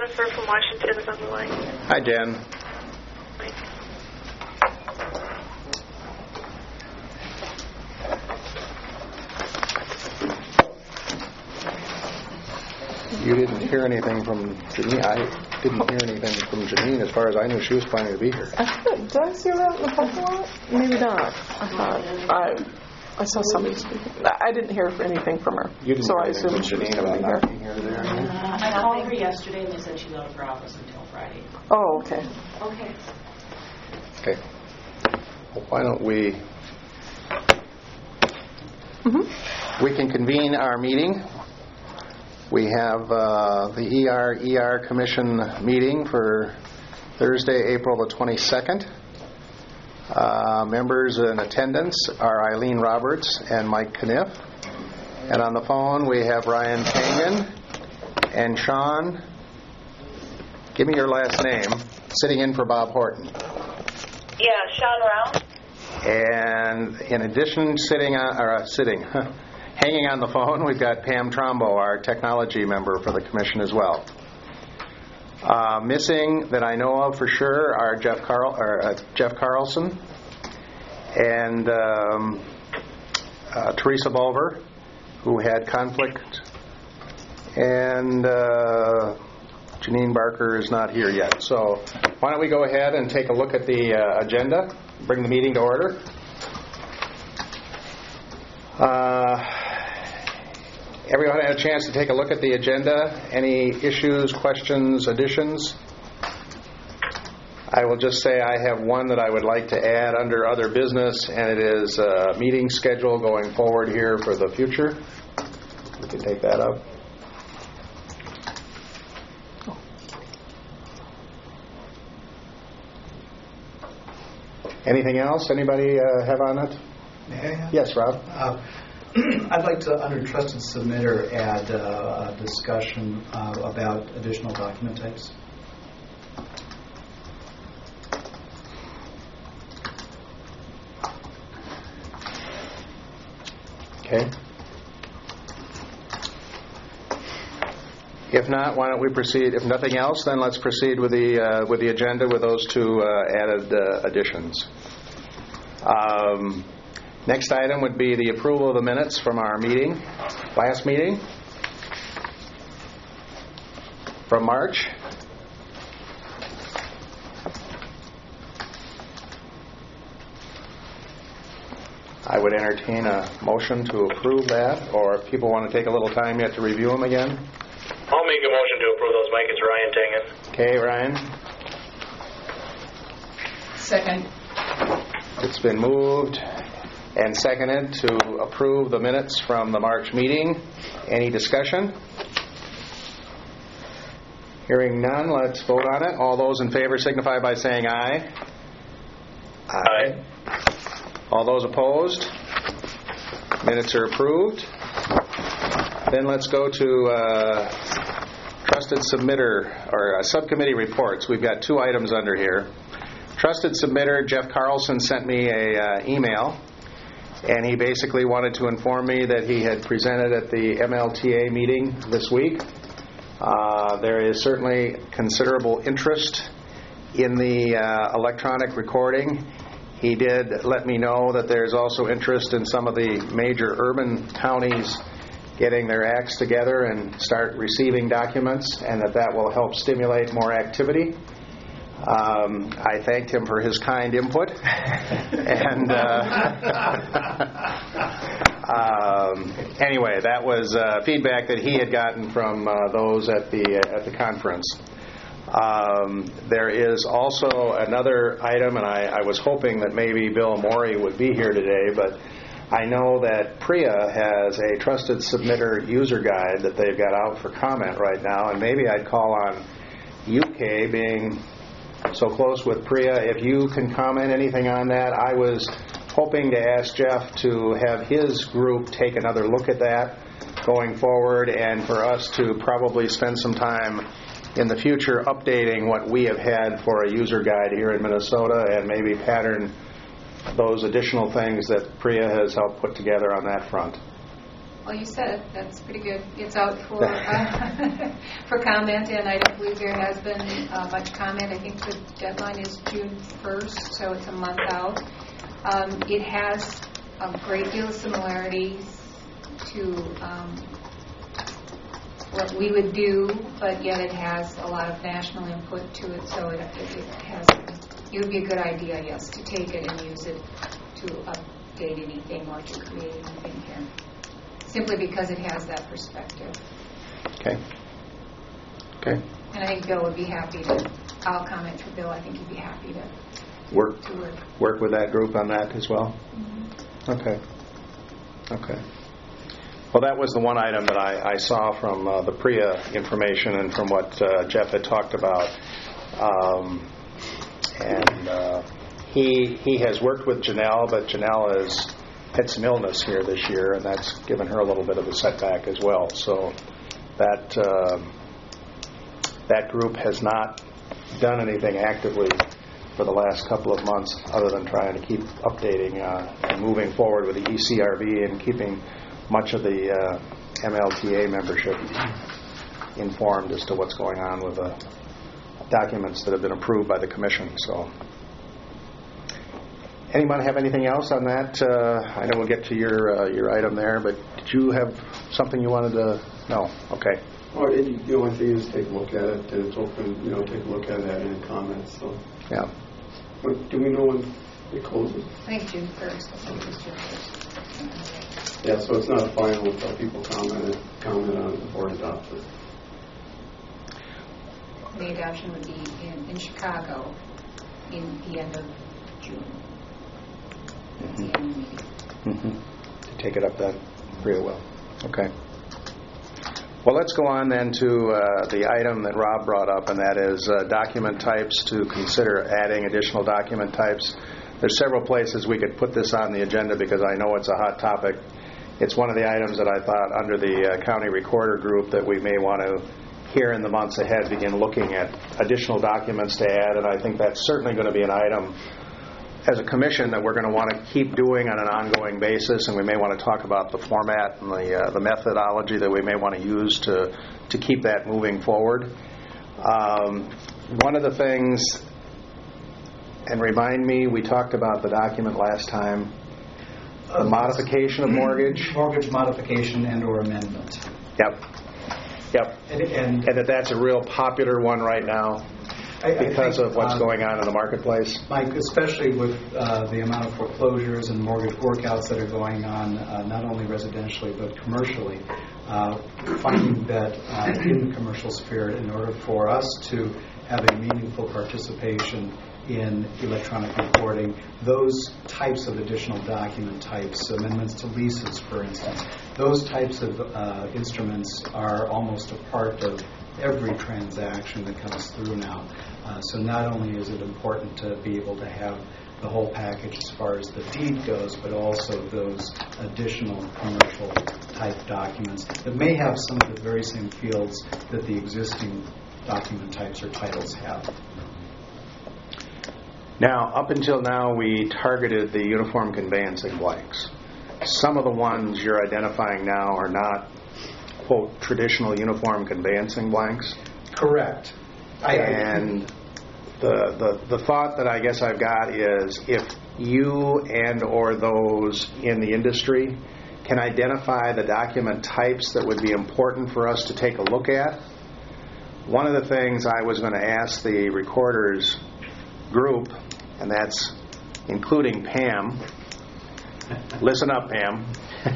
Jennifer from Washington is on the line. Hi, Jen. You didn't hear anything from Janine. I didn't hear anything from Janine. As far as I knew, she was planning to be here. Did I see her out in the parking lot? Maybe not. I thought I saw somebody speaking. I didn't hear anything from her. You didn't so hear I anything from Janine about not being here today? I called her yesterday and they said she's out of her office until Friday. Oh, okay. Okay. Okay. Well, why don't we... We can convene our meeting. We have the ER Commission meeting for Thursday, April the 22nd. Members in attendance are Eileen Roberts and Mike Kniff. And on the phone we have Ryan Tangen and Sean, give me your last name, sitting in for Bob Horton. Yeah, Sean Rao. And in addition, hanging on the phone, we've got Pam Trombo, our technology member for the commission as well. Missing that I know of for sure are Jeff Carlson and Teresa Bulver, who had conflict, and Janine Barker is not here yet. So why don't we go ahead and take a look at the agenda, bring the meeting to order. Everyone had a chance to take a look at the agenda. Any issues, questions, additions? I will just say I have one that I would like to add under other business, and it is a meeting schedule going forward here for the future. We can take that up. Anything else? Anybody have on it? Yes, Rob. I'd like to, under trusted submitter, add a discussion about additional document types. Okay. If not, why don't we proceed? If nothing else, then let's proceed with the agenda with those two added additions. Next item would be the approval of the minutes from our last meeting from March. I would entertain a motion to approve that, or if people want to take a little time yet to review them again. I'll make a motion to approve those, Mike. It's Ryan Tangen. Okay, Ryan. Second. It's been moved and seconded to approve the minutes from the March meeting. Any discussion? Hearing none, let's vote on it. All those in favor signify by saying aye. Aye. All those opposed? Minutes are approved. Then let's go to trusted submitter or subcommittee reports. We've got two items under here. Trusted submitter Jeff Carlson sent me a email, and he basically wanted to inform me that he had presented at the MLTA meeting this week. There is certainly considerable interest in the electronic recording. He did let me know that there's also interest in some of the major urban counties getting their acts together and start receiving documents, and that will help stimulate more activity. I thanked him for his kind input, and anyway, that was feedback that he had gotten from those at the conference. There is also another item, and I was hoping that maybe Bill Morey would be here today, but I know that PRIA has a trusted submitter user guide that they've got out for comment right now, and maybe I'd call on UK being so close with PRIA, if you can comment anything on that. I was hoping to ask Jeff to have his group take another look at that going forward, and for us to probably spend some time in the future updating what we have had for a user guide here in Minnesota, and maybe pattern those additional things that PRIA has helped put together on that front. Well, you said it. That's pretty good. It's out for for comment, and I don't believe there has been much comment. I think the deadline is June 1st, so it's a month out. It has a great deal of similarities to what we would do, but yet it has a lot of national input to it, so it would be a good idea, yes, to take it and use it to update anything or to create anything here, simply because it has that perspective. Okay. And I think Bill would be happy to, I'll comment for Bill, I think he'd be happy to work with that group on that as well? Mm-hmm. Okay. Well, that was the one item that I saw from the PRIA information and from what Jeff had talked about. He has worked with Janelle, but Janelle has had some illness here this year, and that's given her a little bit of a setback as well. So that group has not done anything actively for the last couple of months other than trying to keep updating and moving forward with the ECRV and keeping much of the MLTA membership informed as to what's going on with the documents that have been approved by the Commission. So, anyone have anything else on that? I know we'll get to your item there, but did you have something you wanted to? No. Okay. Or the only thing is take a look at it, and it's open. Take a look at it and comments. So. Yeah. But do we know when it closes? I think June 1st. I think it's June 1st. Yeah, so it's not final until people comment on it before it's adopted. The adoption would be in Chicago in the end of June. That's the end of the meeting. Mm-hmm. To take it up then, real well. Okay. Well, let's go on then to the item that Rob brought up, and that is document types, to consider adding additional document types. There's several places we could put this on the agenda because I know it's a hot topic. It's one of the items that I thought under the county recorder group that we may want to, here in the months ahead, begin looking at additional documents to add, and I think that's certainly going to be an item as a commission that we're going to want to keep doing on an ongoing basis, and we may want to talk about the format and the methodology that we may want to use to keep that moving forward. One of the things, and remind me, we talked about the document last time, the modification of mortgage. Mortgage modification and or amendment. Yep. And that's a real popular one right now because of what's going on in the marketplace. Mike, especially with the amount of foreclosures and mortgage workouts that are going on, not only residentially but commercially, finding that in the commercial sphere, in order for us to have a meaningful participation in electronic reporting, those types of additional document types, amendments to leases, for instance, those types of instruments are almost a part of every transaction that comes through now. So not only is it important to be able to have the whole package as far as the deed goes, but also those additional commercial type documents that may have some of the very same fields that the existing document types or titles have. Now, up until now, we targeted the uniform conveyancing blanks. Some of the ones you're identifying now are not, quote, traditional uniform conveyancing blanks. Correct. And the thought that I guess I've got is if you and or those in the industry can identify the document types that would be important for us to take a look at. One of the things I was going to ask the recorders group, and that's including Pam, listen up, Pam,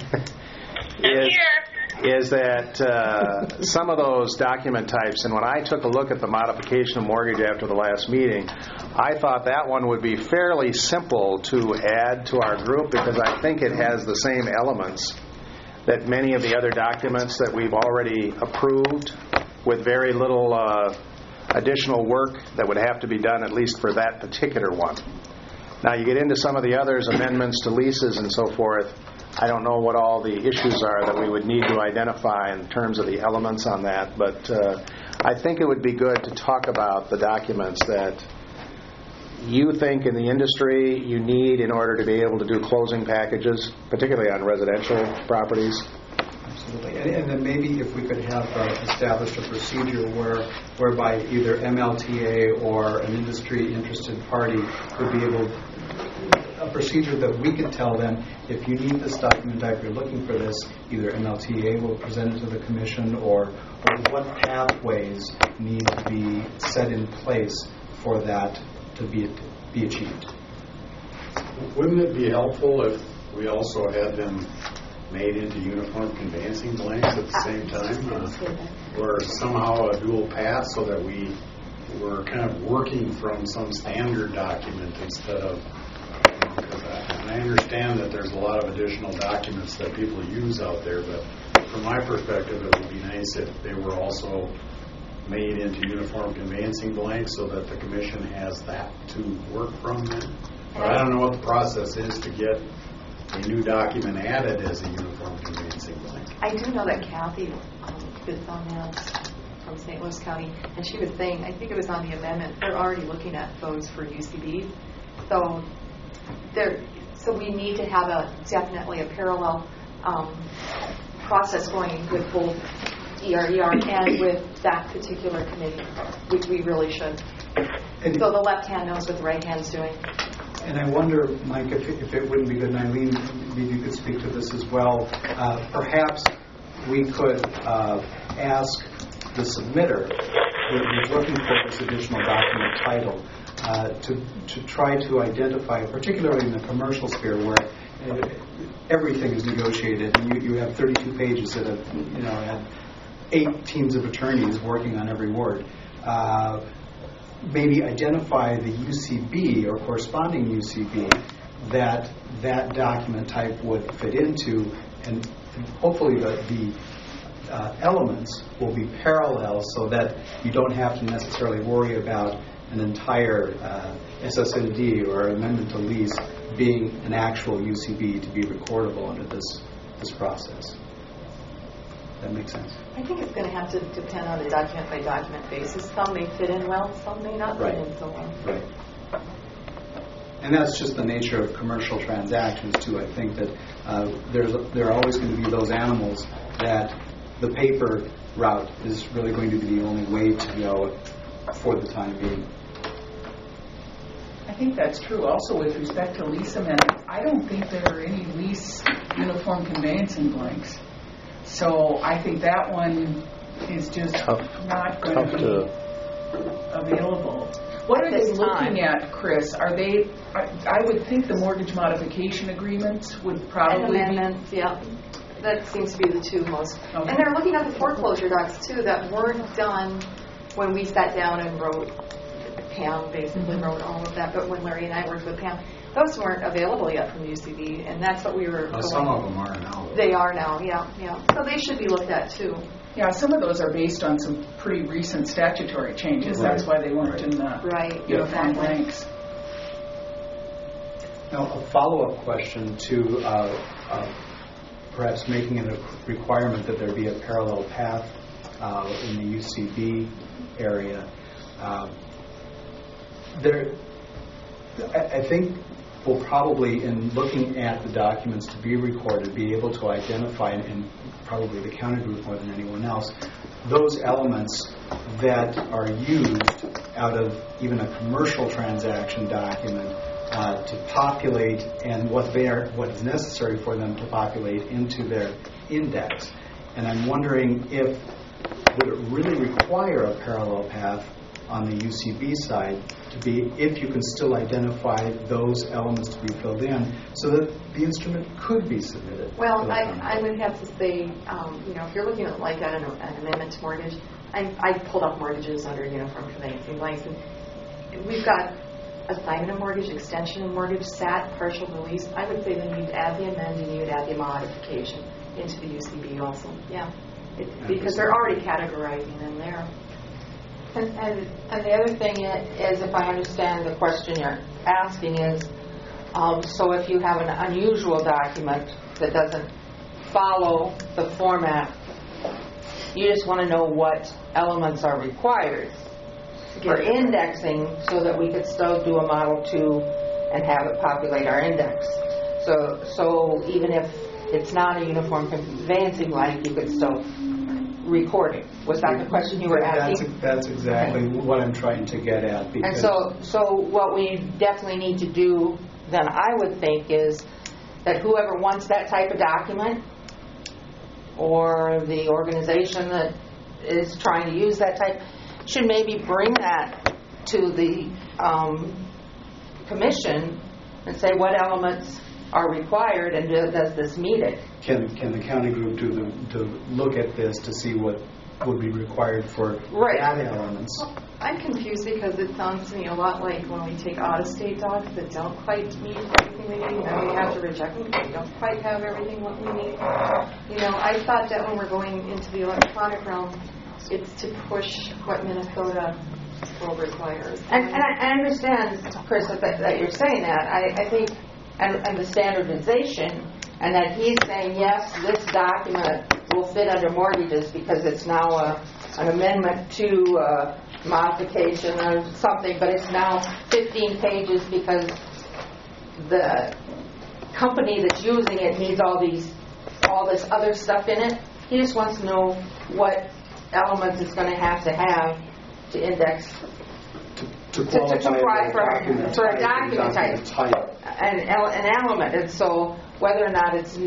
is that some of those document types, and when I took a look at the modification of mortgage after the last meeting, I thought that one would be fairly simple to add to our group because I think it has the same elements that many of the other documents that we've already approved with very little additional work that would have to be done at least for that particular one. Now you get into some of the others, amendments to leases and so forth. I don't know what all the issues are that we would need to identify in terms of the elements on that, but I think it would be good to talk about the documents that you think in the industry you need in order to be able to do closing packages, particularly on residential properties. Absolutely. And then maybe if we could have established a procedure whereby either MLTA or an industry-interested party would be able, a procedure that we could tell them, if you need this document type, you're looking for this, either MLTA will present it to the commission, or what pathways need to be set in place for that to be achieved. Wouldn't it be helpful if we also had them made into uniform conveyancing blanks at the same time, or somehow a dual path, so that we were kind of working from some standard document instead of, and I understand that there's a lot of additional documents that people use out there, but from my perspective, it would be nice if they were also made into uniform conveyancing blanks so that the commission has that to work from then. But I don't know what the process is to get a new document added as a uniform conveyancing blank. I do know that Kathy bids on that from St. Louis County, and she was saying, I think it was on the amendment, they're already looking at those for UCB. So we need to have definitely a parallel process going with both ERER and with that particular committee, which we really should. So the left hand knows what the right hand's doing. And I wonder, Mike, if it wouldn't be good, and Eileen, maybe you could speak to this as well, perhaps we could ask the submitter who's looking for this additional document title to try to identify, particularly in the commercial sphere where everything is negotiated, and you have 32 pages that have, had 8 teams of attorneys working on every word. Maybe identify the UCB or corresponding UCB that document type would fit into, and hopefully the elements will be parallel so that you don't have to necessarily worry about an entire SSND or amendment to lease being an actual UCB to be recordable under this process. That makes sense. I think it's going to have to depend on a document-by-document basis. Some may fit in well, some may not fit in so well. Right. And that's just the nature of commercial transactions, too. I think that there are always going to be those animals that the paper route is really going to be the only way to go for the time being. I think that's true also with respect to lease amendments. I don't think there are any lease uniform conveyancing blanks. So I think that one is just not going to be available. What are they looking at, Chris? Are they? I would think the mortgage modification agreements would probably amendments, yeah. That seems to be the two most. Okay. And they're looking at the foreclosure docs, too, that weren't done when we sat down and wrote. Pam basically wrote all of that, but when Larry and I worked with Pam, those weren't available yet from UCB, and that's what we were. Some of them are now. They are now, yeah. So they should be looked at too. Yeah, some of those are based on some pretty recent statutory changes. Right. That's why they weren't in the uniform blanks. Now, a follow-up question to perhaps making it a requirement that there be a parallel path in the UCB area. I think we'll probably, in looking at the documents to be recorded, be able to identify, and probably the county group more than anyone else, those elements that are used out of even a commercial transaction document to populate, and what is necessary for them to populate into their index. And I'm wondering would it really require a parallel path on the UCB side to be, if you can still identify those elements to be filled in, so that the instrument could be submitted? Well, I would have to say, if you're looking at like an amendment to mortgage, I pulled up mortgages under uniform conveyancing blanks, and we've got assignment of mortgage, extension of mortgage, SAT, partial release. I would say then you'd add the amendment, you'd add the modification into the UCB also. Yeah, because they're already categorizing them there. And the other thing is, if I understand the question you're asking, is so if you have an unusual document that doesn't follow the format, you just want to know what elements are required for indexing so that we could still do a Model 2 and have it populate our index. So even if it's not a uniform conveyancing blank, you could still record it. Was that the question you were asking? That's exactly what I'm trying to get at. And Because so what we definitely need to do, then I would think, is that whoever wants that type of document, or the organization that is trying to use that type, should maybe bring that to the commission and say what elements are required and does this meet it. Can the county group to look at this to see what would be required for that elements? I'm confused because it sounds to me a lot like when we take out-of-state docs that don't quite meet everything we need, and we have to reject them because they don't quite have everything what we need. I thought that when we're going into the electronic realm, it's to push what Minnesota will require. And I understand, Chris, that you're saying that. I think, and the standardization, and that he's saying, yes, this document will fit under mortgages because it's now an amendment to modification or something, but it's now 15 pages because the company that's using it needs all this other stuff in it. He just wants to know what elements it's going to have to index to qualify for a document type, an element. And so whether or not it's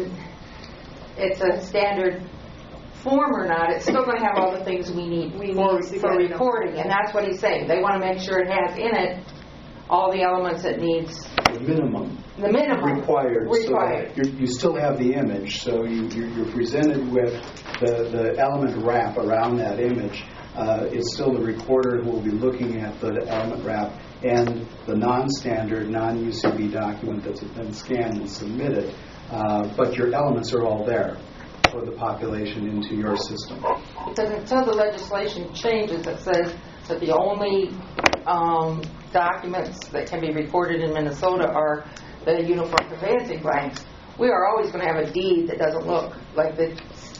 a standard form or not, it's still going to have all the things we need for recording. And that's what he's saying. They want to make sure it has in it all the elements it needs. The minimum required. So you still have the image, so you're presented with the element wrap around that image. It's still the recorder who will be looking at the element wrap and the non-standard, non-UCB document that's been scanned and submitted. But your elements are all there for the population into your system. Because until the legislation changes that says that the only documents that can be recorded in Minnesota are the uniform conveyancing blanks, we are always going to have a deed that doesn't look like the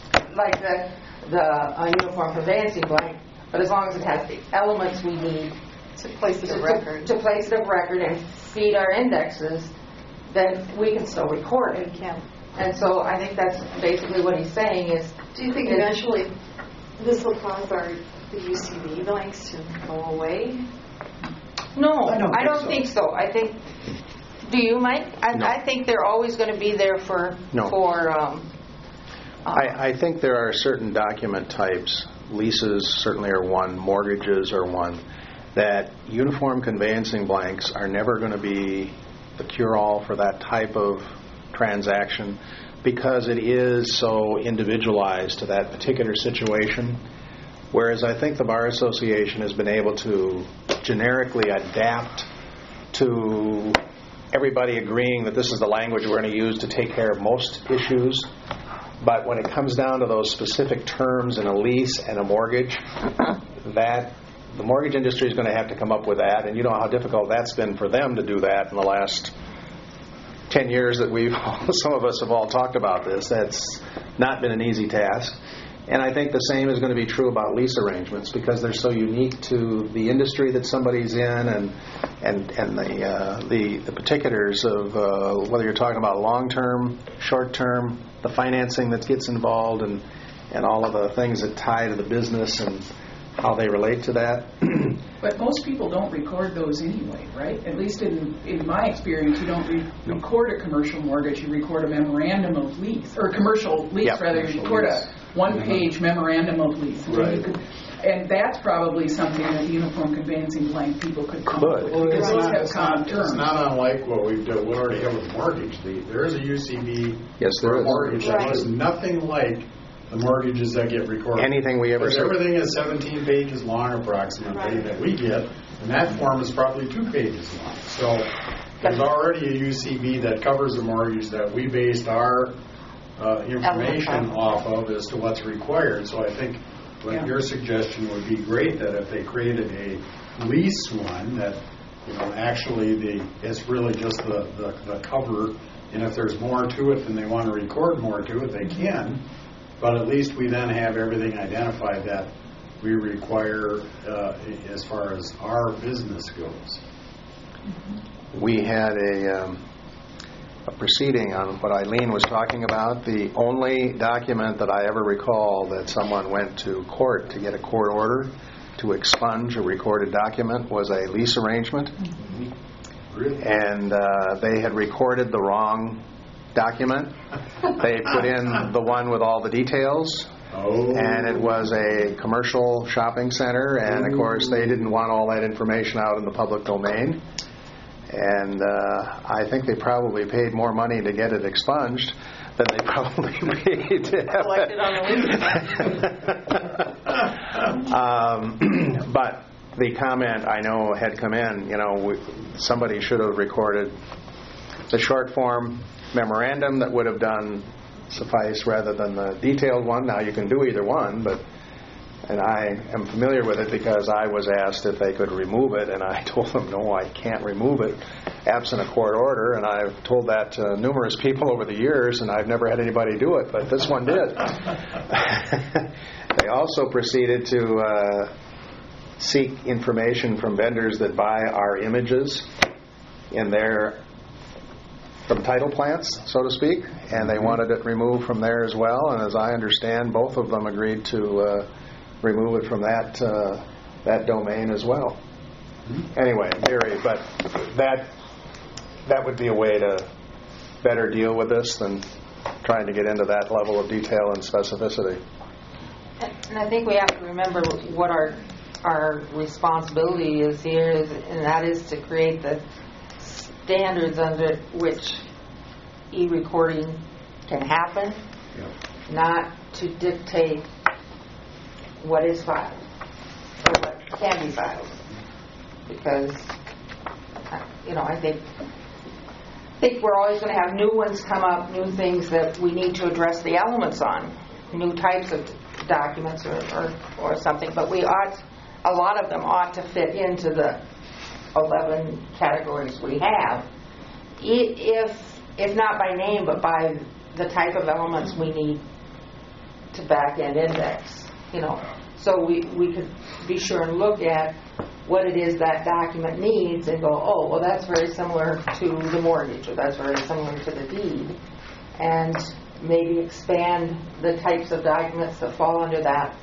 uniform conveyancing blank, but as long as it has the elements we need to place it of record, and feed our indexes, then we can still record it. And so I think that's basically what he's saying is... Do you think eventually this will cause the UCB blanks to go away? No, I don't think so. I think... Do you, Mike? No. I think they're always going to be there for... No. I think there are certain document types, leases certainly are one, mortgages are one, that uniform conveyancing blanks are never going to be the cure-all for that type of transaction because it is so individualized to that particular situation. Whereas I think the Bar Association has been able to generically adapt to everybody agreeing that this is the language we're going to use to take care of most issues. But when it comes down to those specific terms in a lease and a mortgage, that the mortgage industry is going to have to come up with that. And you know how difficult that's been for them to do that in the last 10 years that some of us have all talked about this. That's not been an easy task. And I think the same is going to be true about lease arrangements because they're so unique to the industry that somebody's in and the particulars of whether you're talking about long-term, short-term, the financing that gets involved and all of the things that tie to the business and how they relate to that. But most people don't record those anyway, right? At least in my experience, you don't record a commercial mortgage. You record a memorandum of lease, or commercial lease, yep. rather. You record a one-page memorandum of lease. Right. And that's probably something that the uniform conveyancing blank people could come up with. Because those have common terms. It's not unlike what we already have with mortgage. There is a UCB for a mortgage that is nothing like the mortgages that get recorded. Anything we ever... Everything is 17 pages long approximately that we get, and that form is probably 2 pages long. So there's already a UCB that covers the mortgage that we based our information off of as to what's required. So I think your suggestion would be great, that if they created a lease one that actually it's really just the cover, and if there's more to it and they want to record more to it, they can. But at least we then have everything identified that we require as far as our business goes. We had a proceeding on what Eileen was talking about. The only document that I ever recall that someone went to court to get a court order to expunge a recorded document was a lease arrangement. Really? And they had recorded the wrong document. They put in the one with all the details. Oh. And it was a commercial shopping center, and of course they didn't want all that information out in the public domain. And I think they probably paid more money to get it expunged than they probably paid to have Collected on the lease. But the comment I know had come in, somebody should have recorded the short form memorandum that would have done suffice rather than the detailed one. Now you can do either one, and I am familiar with it because I was asked if they could remove it, and I told them, no, I can't remove it absent a court order, and I've told that to numerous people over the years, and I've never had anybody do it, but this one did. They also proceeded to seek information from vendors that buy our images from title plants, so to speak, and they wanted it removed from there as well. And as I understand, both of them agreed to remove it from that domain as well. Anyway, Gary, but that would be a way to better deal with this than trying to get into that level of detail and specificity. And I think we have to remember what our responsibility is here, and that is to create the standards under which e-recording can happen, not to dictate what is filed or what can be filed. Because, I think we're always going to have new ones come up, new things that we need to address the elements on, new types of documents or something. But a lot of them ought to fit into the 11 categories we have, if not by name, but by the type of elements we need to back-end index. So we could be sure and look at what it is that document needs and go, oh, well, that's very similar to the mortgage, or that's very similar to the deed, and maybe expand the types of documents that fall under that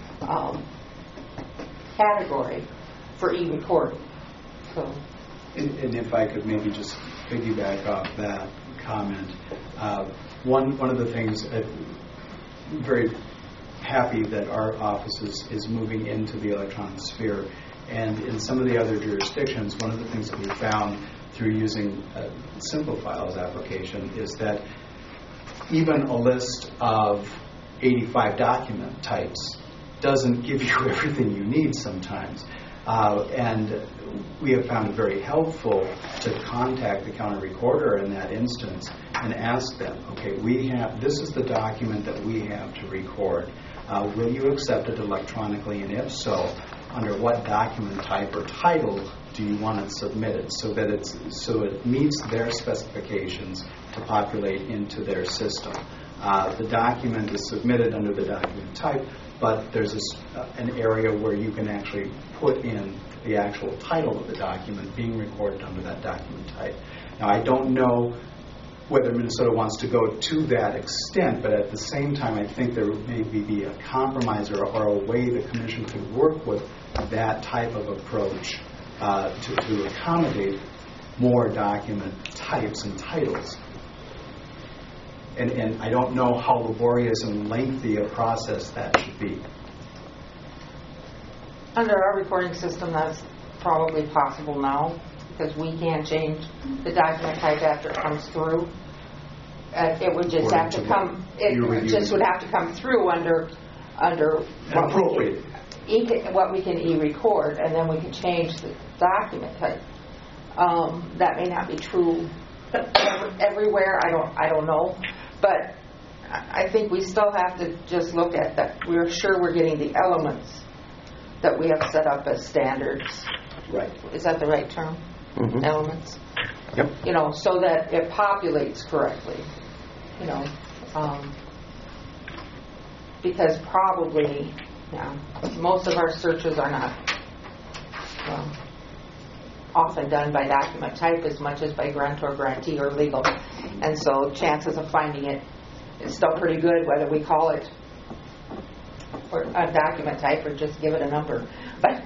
category for e-recording. And if I could maybe just piggyback off that comment, one of the things I'm very happy that our office is moving into the electronic sphere, and in some of the other jurisdictions, one of the things that we found through using a Simple Files application is that even a list of 85 document types doesn't give you everything you need sometimes. And we have found it very helpful to contact the county recorder in that instance and ask them, okay, this is the document that we have to record. Will you accept it electronically? And if so, under what document type or title do you want it submitted so that it meets their specifications to populate into their system? The document is submitted under the document type, but there's an area where you can actually put in the actual title of the document being recorded under that document type. Now, I don't know whether Minnesota wants to go to that extent, but at the same time, I think there would maybe be a compromise or a way the Commission could work with that type of approach to accommodate more document types and titles. And I don't know how laborious and lengthy a process that should be. Under our recording system, that's probably possible now, because we can't change the document type after it comes through. It would just have to come. It just would have to come through under what we can e-record, and then we can change the document type. That may not be true everywhere. I don't know, but I think we still have to just look at that. We're sure we're getting the elements that we have set up as standards. Right. Is that the right term? Mm-hmm. Elements. Yep. So that it populates correctly. Because probably, most of our searches are not. often done by document type as much as by grantor, grantee, or legal. And so chances of finding it is still pretty good, whether we call it or a document type or just give it a number. But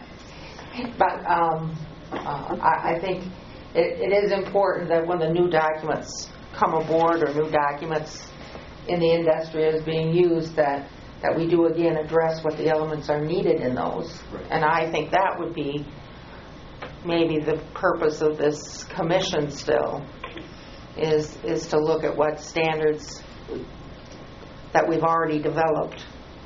I think it is important that when the new documents come aboard or new documents in the industry is being used, that we do again address what the elements are needed in those. Right. And I think that would be maybe the purpose of this commission still, is to look at what standards that we've already developed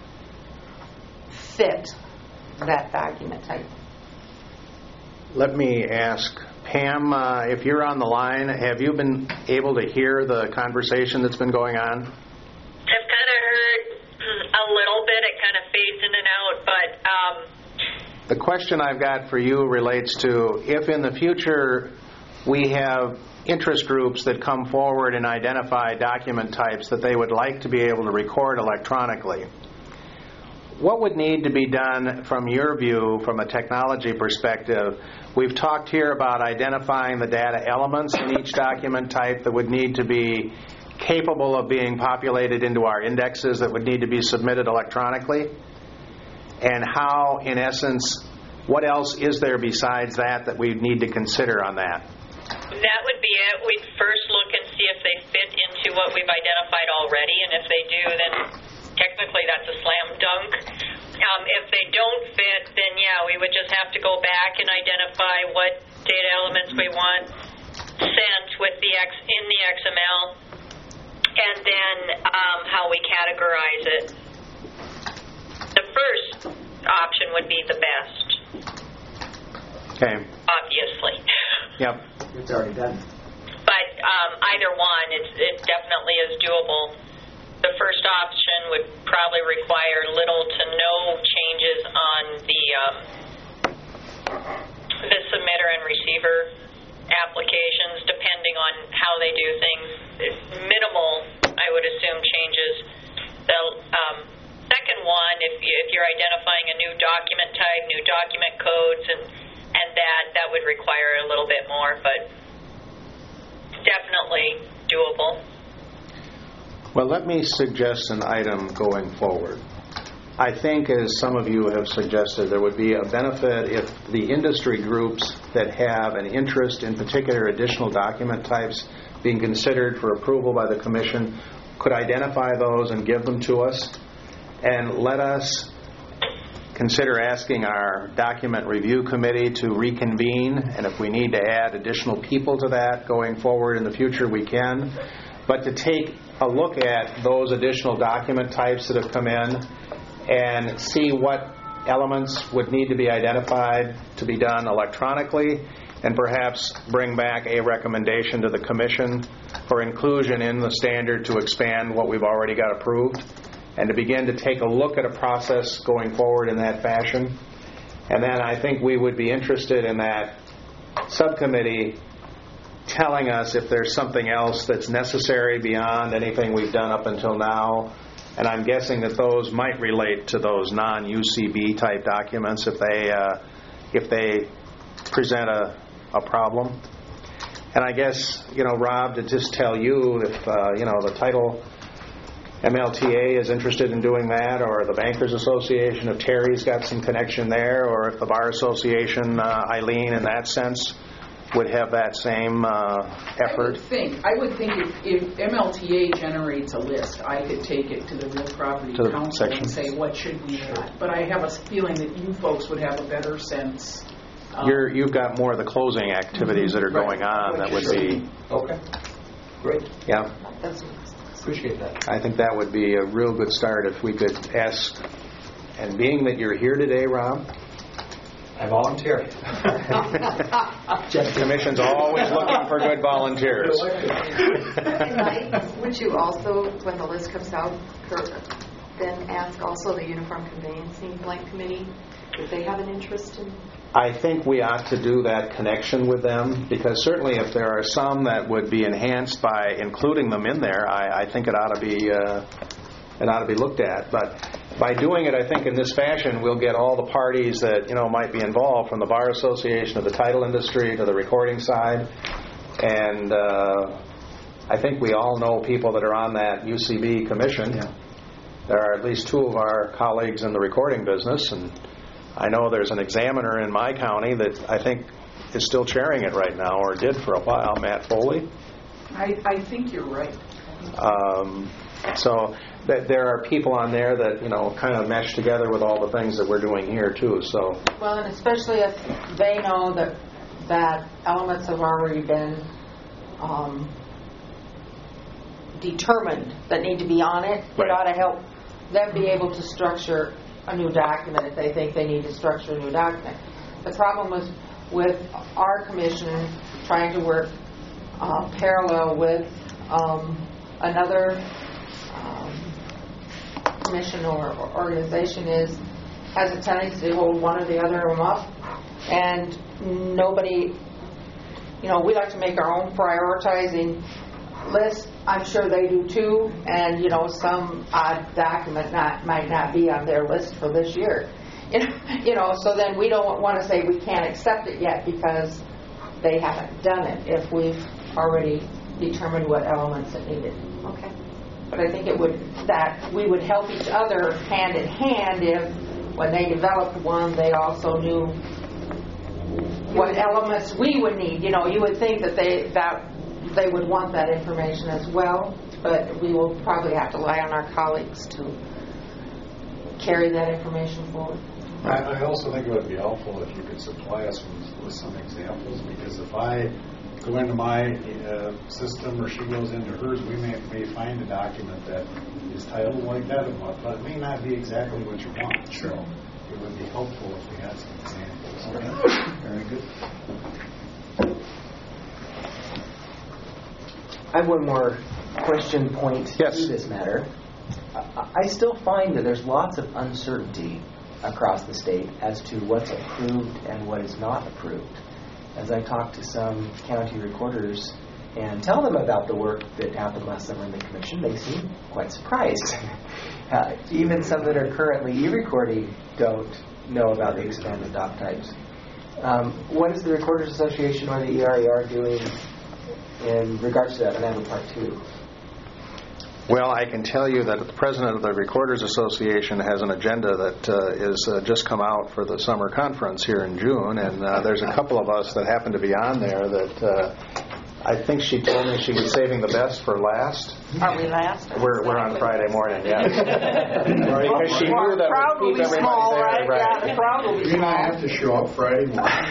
fit that document type. Let me ask Pam, if you're on the line, have you been able to hear the conversation that's been going on? I've kind of heard a little bit. It kind of fades in and out, but... The question I've got for you relates to if in the future we have interest groups that come forward and identify document types that they would like to be able to record electronically, what would need to be done from your view, from a technology perspective? We've talked here about identifying the data elements in each document type that would need to be capable of being populated into our indexes that would need to be submitted electronically. And how, in essence, what else is there besides that we need to consider on that? That would be it. We'd first look and see if they fit into what we've identified already, and if they do, then technically that's a slam dunk. If they don't fit, then we would just have to go back and identify what data elements we want sent with in the XML, and then how we categorize it. The first option would be the best. Okay. Obviously. Yep. It's already done. But either one, it definitely is doable. The first option would probably require little to no changes on the submitter and receiver applications, depending on how they do things. Minimal, I would assume, changes. The second one, if you're identifying a new document type, new document codes, and that would require a little bit more, but definitely doable. Well, let me suggest an item going forward. I think, as some of you have suggested, there would be a benefit if the industry groups that have an interest in particular additional document types being considered for approval by the Commission could identify those and give them to us, and let us consider asking our document review committee to reconvene, and if we need to add additional people to that going forward in the future, we can. But to take a look at those additional document types that have come in and see what elements would need to be identified to be done electronically, and perhaps bring back a recommendation to the Commission for inclusion in the standard to expand what we've already got approved, and to begin to take a look at a process going forward in that fashion. And then I think we would be interested in that subcommittee telling us if there's something else that's necessary beyond anything we've done up until now. And I'm guessing that those might relate to those non-UCB type documents if they present a problem. And I guess, Rob, to just tell you if, the title MLTA is interested in doing that, or the Bankers Association, if Terry's got some connection there, or if the Bar Association, Eileen, in that sense, would have that same effort. I would think if MLTA generates a list, I could take it to the Real Property Council and say, what should we add? But I have a feeling that you folks would have a better sense. You've got more of the closing activities that are going on that would be... Okay. Great. Yeah. Appreciate that. I think that would be a real good start if we could ask, and being that you're here today, Rob, I volunteer. The Commission's always looking for good volunteers. Would you also, when the list comes out, then ask also the Uniform Conveyancing Blank Committee if they have an interest in? I think we ought to do that connection with them, because certainly if there are some that would be enhanced by including them in there, I think it ought to be looked at. But by doing it, I think in this fashion, we'll get all the parties that might be involved, from the Bar Association to the title industry to the recording side, and I think we all know people that are on that UCB commission. Yeah. There are at least 2 of our colleagues in the recording business, and I know there's an examiner in my county that I think is still chairing it right now, or did for a while, Matt Foley. I think you're right. So that there are people on there that kind of mesh together with all the things that we're doing here too. So Well, and especially if they know that elements have already been determined that need to be on it, it ought to help them be able to structure a new document if they think they need to structure a new document. The problem was with our commission trying to work parallel with another commission or organization has a tendency to hold one or the other of them up, and nobody, we like to make our own prioritizing list. I'm sure they do too, and some odd document might not be on their list for this year. So then we don't want to say we can't accept it yet because they haven't done it if we've already determined what elements it needed. Okay. But I think that we would help each other hand in hand if when they developed one, they also knew what elements we would need. You would think that they would want that information as well, but we will probably have to rely on our colleagues to carry that information forward. I also think it would be helpful if you could supply us with some examples, because if I go into my system or she goes into hers, we may find a document that is titled like that, but it may not be exactly what you want. Sure. So it would be helpful if we had some examples. Okay. Very good. I have one more question point to this matter. I still find that there's lots of uncertainty across the state as to what's approved and what is not approved. As I talk to some county recorders and tell them about the work that happened last summer in the commission, they seem quite surprised. Even some that are currently e-recording don't know about the expanded doc types. What is the Recorders Association or the ERER doing in regards to that? And I have a part 2. Well, I can tell you that the president of the Recorders Association has an agenda that is just come out for the summer conference here in June, and there's a couple of us that happen to be on there that I think she told me she was saving the best for last. Are we last? We're on Friday morning, yes. Because she knew that would keep everybody small, there. right? Yeah, the crowd will be You small. might have to show up Friday morning.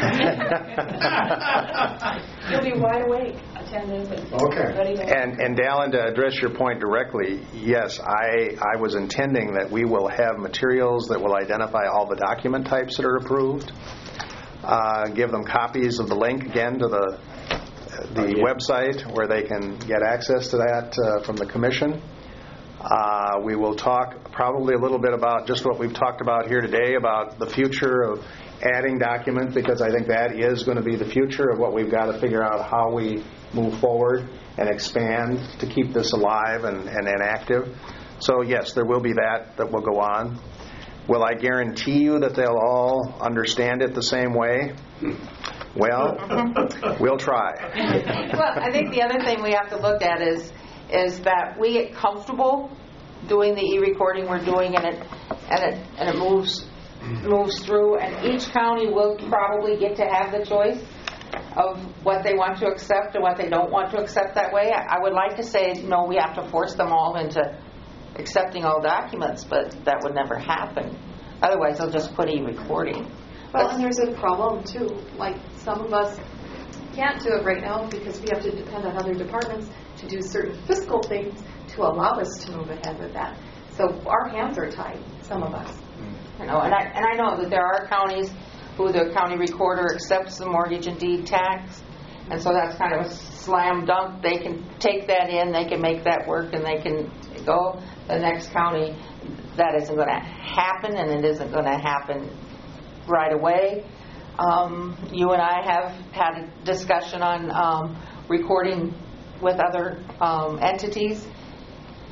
You'll be wide awake, attentive, and ready to... And Dallin, to address your point directly, yes, I was intending that we will have materials that will identify all the document types that are approved, give them copies of the link again to the website where they can get access to that from the commission. We will talk probably a little bit about just what we've talked about here today about the future of adding documents, because I think that is going to be the future of what we've got to figure out how we move forward and expand to keep this alive and active. So yes, there will be that will go on. Will I guarantee you that they'll all understand it the same way? Well, we'll try. Well, I think the other thing we have to look at is that we get comfortable doing the e-recording we're doing, and it moves through, and each county will probably get to have the choice of what they want to accept and what they don't want to accept that way. I would like to say, no, we have to force them all into accepting all documents, but that would never happen. Otherwise, they'll just put e-recording. Well, and there's a problem, too. Like, some of us can't do it right now because we have to depend on other departments to do certain fiscal things to allow us to move ahead with that. So our hands are tied, some of us. And I know that there are counties who the county recorder accepts the mortgage and deed tax, and so that's kind of a slam dunk. They can take that in, they can make that work, and they can go. The next county, that isn't going to happen, and it isn't going to happen right away. You and I have had a discussion on recording with other entities,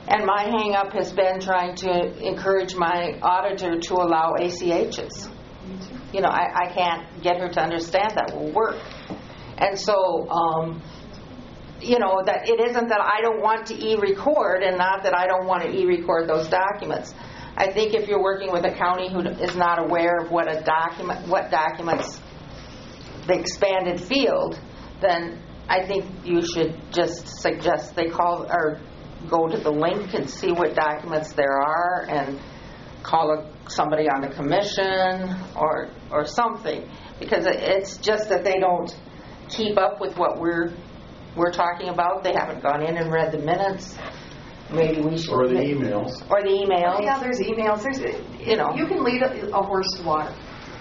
And my hang-up has been trying to encourage my auditor to allow ACHs. You know, I can't get her to understand that will work. And so, you know, that it isn't that I don't want to e-record and not that I don't want to e-record those documents. I think if you're working with a county who is not aware of what documents, the expanded field, then I think you should just suggest they call or go to the link and see what documents there are and call somebody on the commission or something, because it's just that they don't keep up with what we're talking about. They haven't gone in and read the minutes. Maybe we should. Or the emails. Or the emails. Yeah, there's emails. There's, you know, you can lead a horse to water.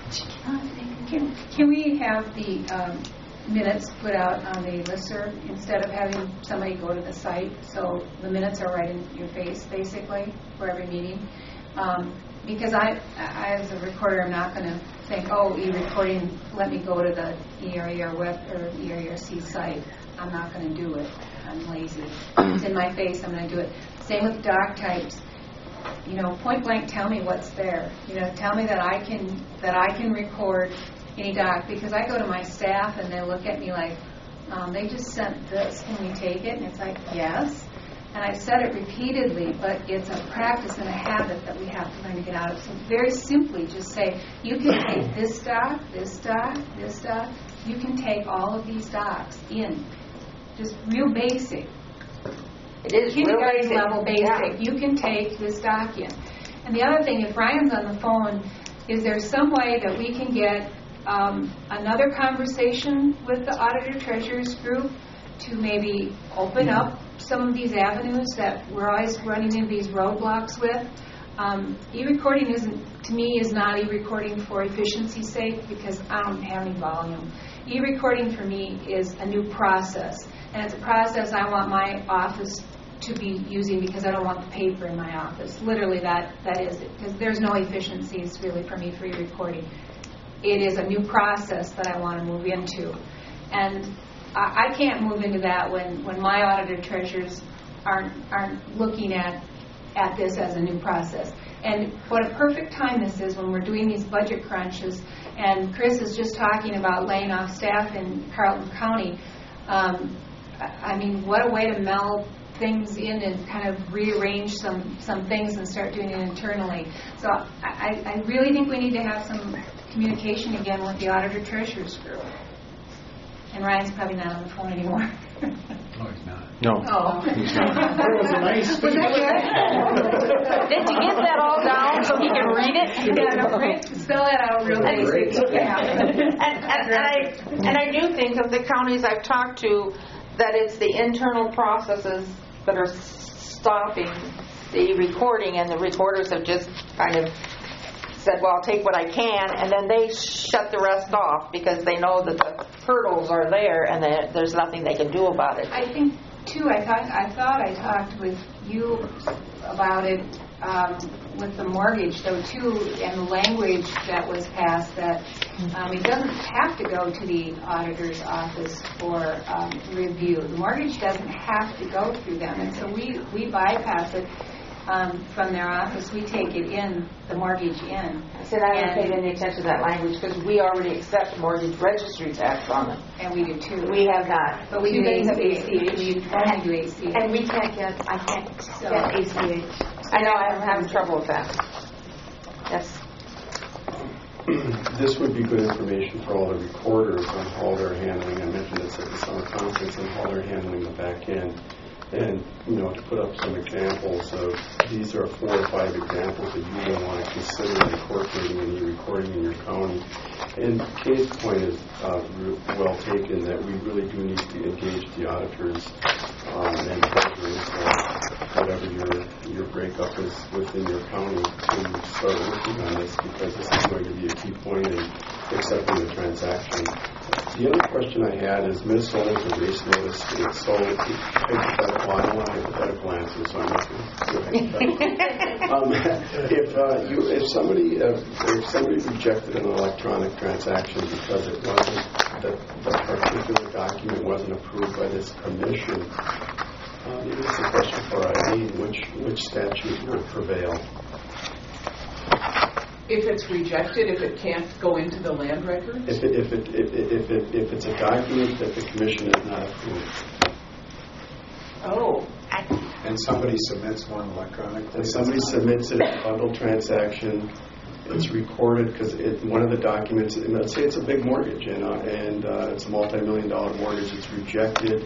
Can we have the minutes put out on the listserv instead of having somebody go to the site, so the minutes are right in your face, basically, for every meeting? Because I as a recorder, I'm not going to think, oh, e-recording, let me go to the ERER web or ERERC site. I'm not going to do it. I'm lazy. It's in my face. I'm going to do it. Same with doc types. You know, point blank, tell me what's there. You know, tell me that I can record any doc, because I go to my staff and they look at me like, they just sent this. Can we take it? And it's like, yes. And I've said it repeatedly, but it's a practice and a habit that we have to learn to get out of. So very simply, just say, you can take this doc, this doc, this doc. You can take all of these docs in. Just real basic. It is kindergarten real basic. level basic. Yeah. You can take this doc in. And the other thing, if Ryan's on the phone, is there some way that we can get another conversation with the Auditor Treasurers group to maybe open up some of these avenues that we're always running into these roadblocks with? E-recording to me is not e-recording for efficiency's sake, because I don't have any volume. E-recording for me is a new process, and it's a process I want my office to be using, because I don't want the paper in my office. Literally, that is it, because there's no efficiencies really for me for e-recording. It is a new process that I want to move into, and I can't move into that when my auditor treasurers aren't looking at this as a new process. And what a perfect time this is when we're doing these budget crunches, and Chris is just talking about laying off staff in Carleton County. I mean, what a way to meld things in and kind of rearrange some things and start doing it internally. So I really think we need to have some communication again with the Auditor Treasurers group. And Ryan's probably not on the phone anymore. No, he's not. No. Oh. He's not. That was a nice speech. Was that good? Did you get that all down so he can read it? Yeah, no, spell that out real basic. Yeah. And I do think of the counties I've talked to that it's the internal processes that are stopping the recording, and the recorders have just kind of said, well, I'll take what I can, and then they shut the rest off because they know that the hurdles are there and that there's nothing they can do about it. I think, too, I thought I talked with you about it with the mortgage, though, too, and the language that was passed that it doesn't have to go to the auditor's office for review. The mortgage doesn't have to go through them, and so we bypass it. From their office, we take it in, the mortgage in. I said I haven't paid any attention to that language because we already accept mortgage registry tax on them. And we do too. We have not. But we do ACH. We only do ACH. And we can't get, I can't get ACH. I know, I'm having trouble with that. Yes. This would be good information for all the recorders on how they're handling. I mentioned this at the summer conference, and how they're handling the back end. And, to put up some examples of, these are 4 or 5 examples that you will want to consider incorporating in e-recording in your county. And Kay's point is well taken, that we really do need to engage the auditors and treasurers, whatever your breakup is within your county, to start working on this, because this is going to be a key point in accepting the transaction. The other question I had is, Minnesota's a race notice state, so hypothetical, I don't want hypothetical answers, so I'm not going to do if somebody rejected an electronic transaction because it wasn't, the particular document wasn't approved by this commission, This is a question for Eileen. Which statute would prevail? If it's rejected, if it can't go into the land records? If it's a document that the commission has not approved. Oh. And somebody submits one electronically? And somebody submits it as a bundled transaction. It's recorded because one of the documents, let's say it's a big mortgage and it's a multi-million-dollar mortgage. It's rejected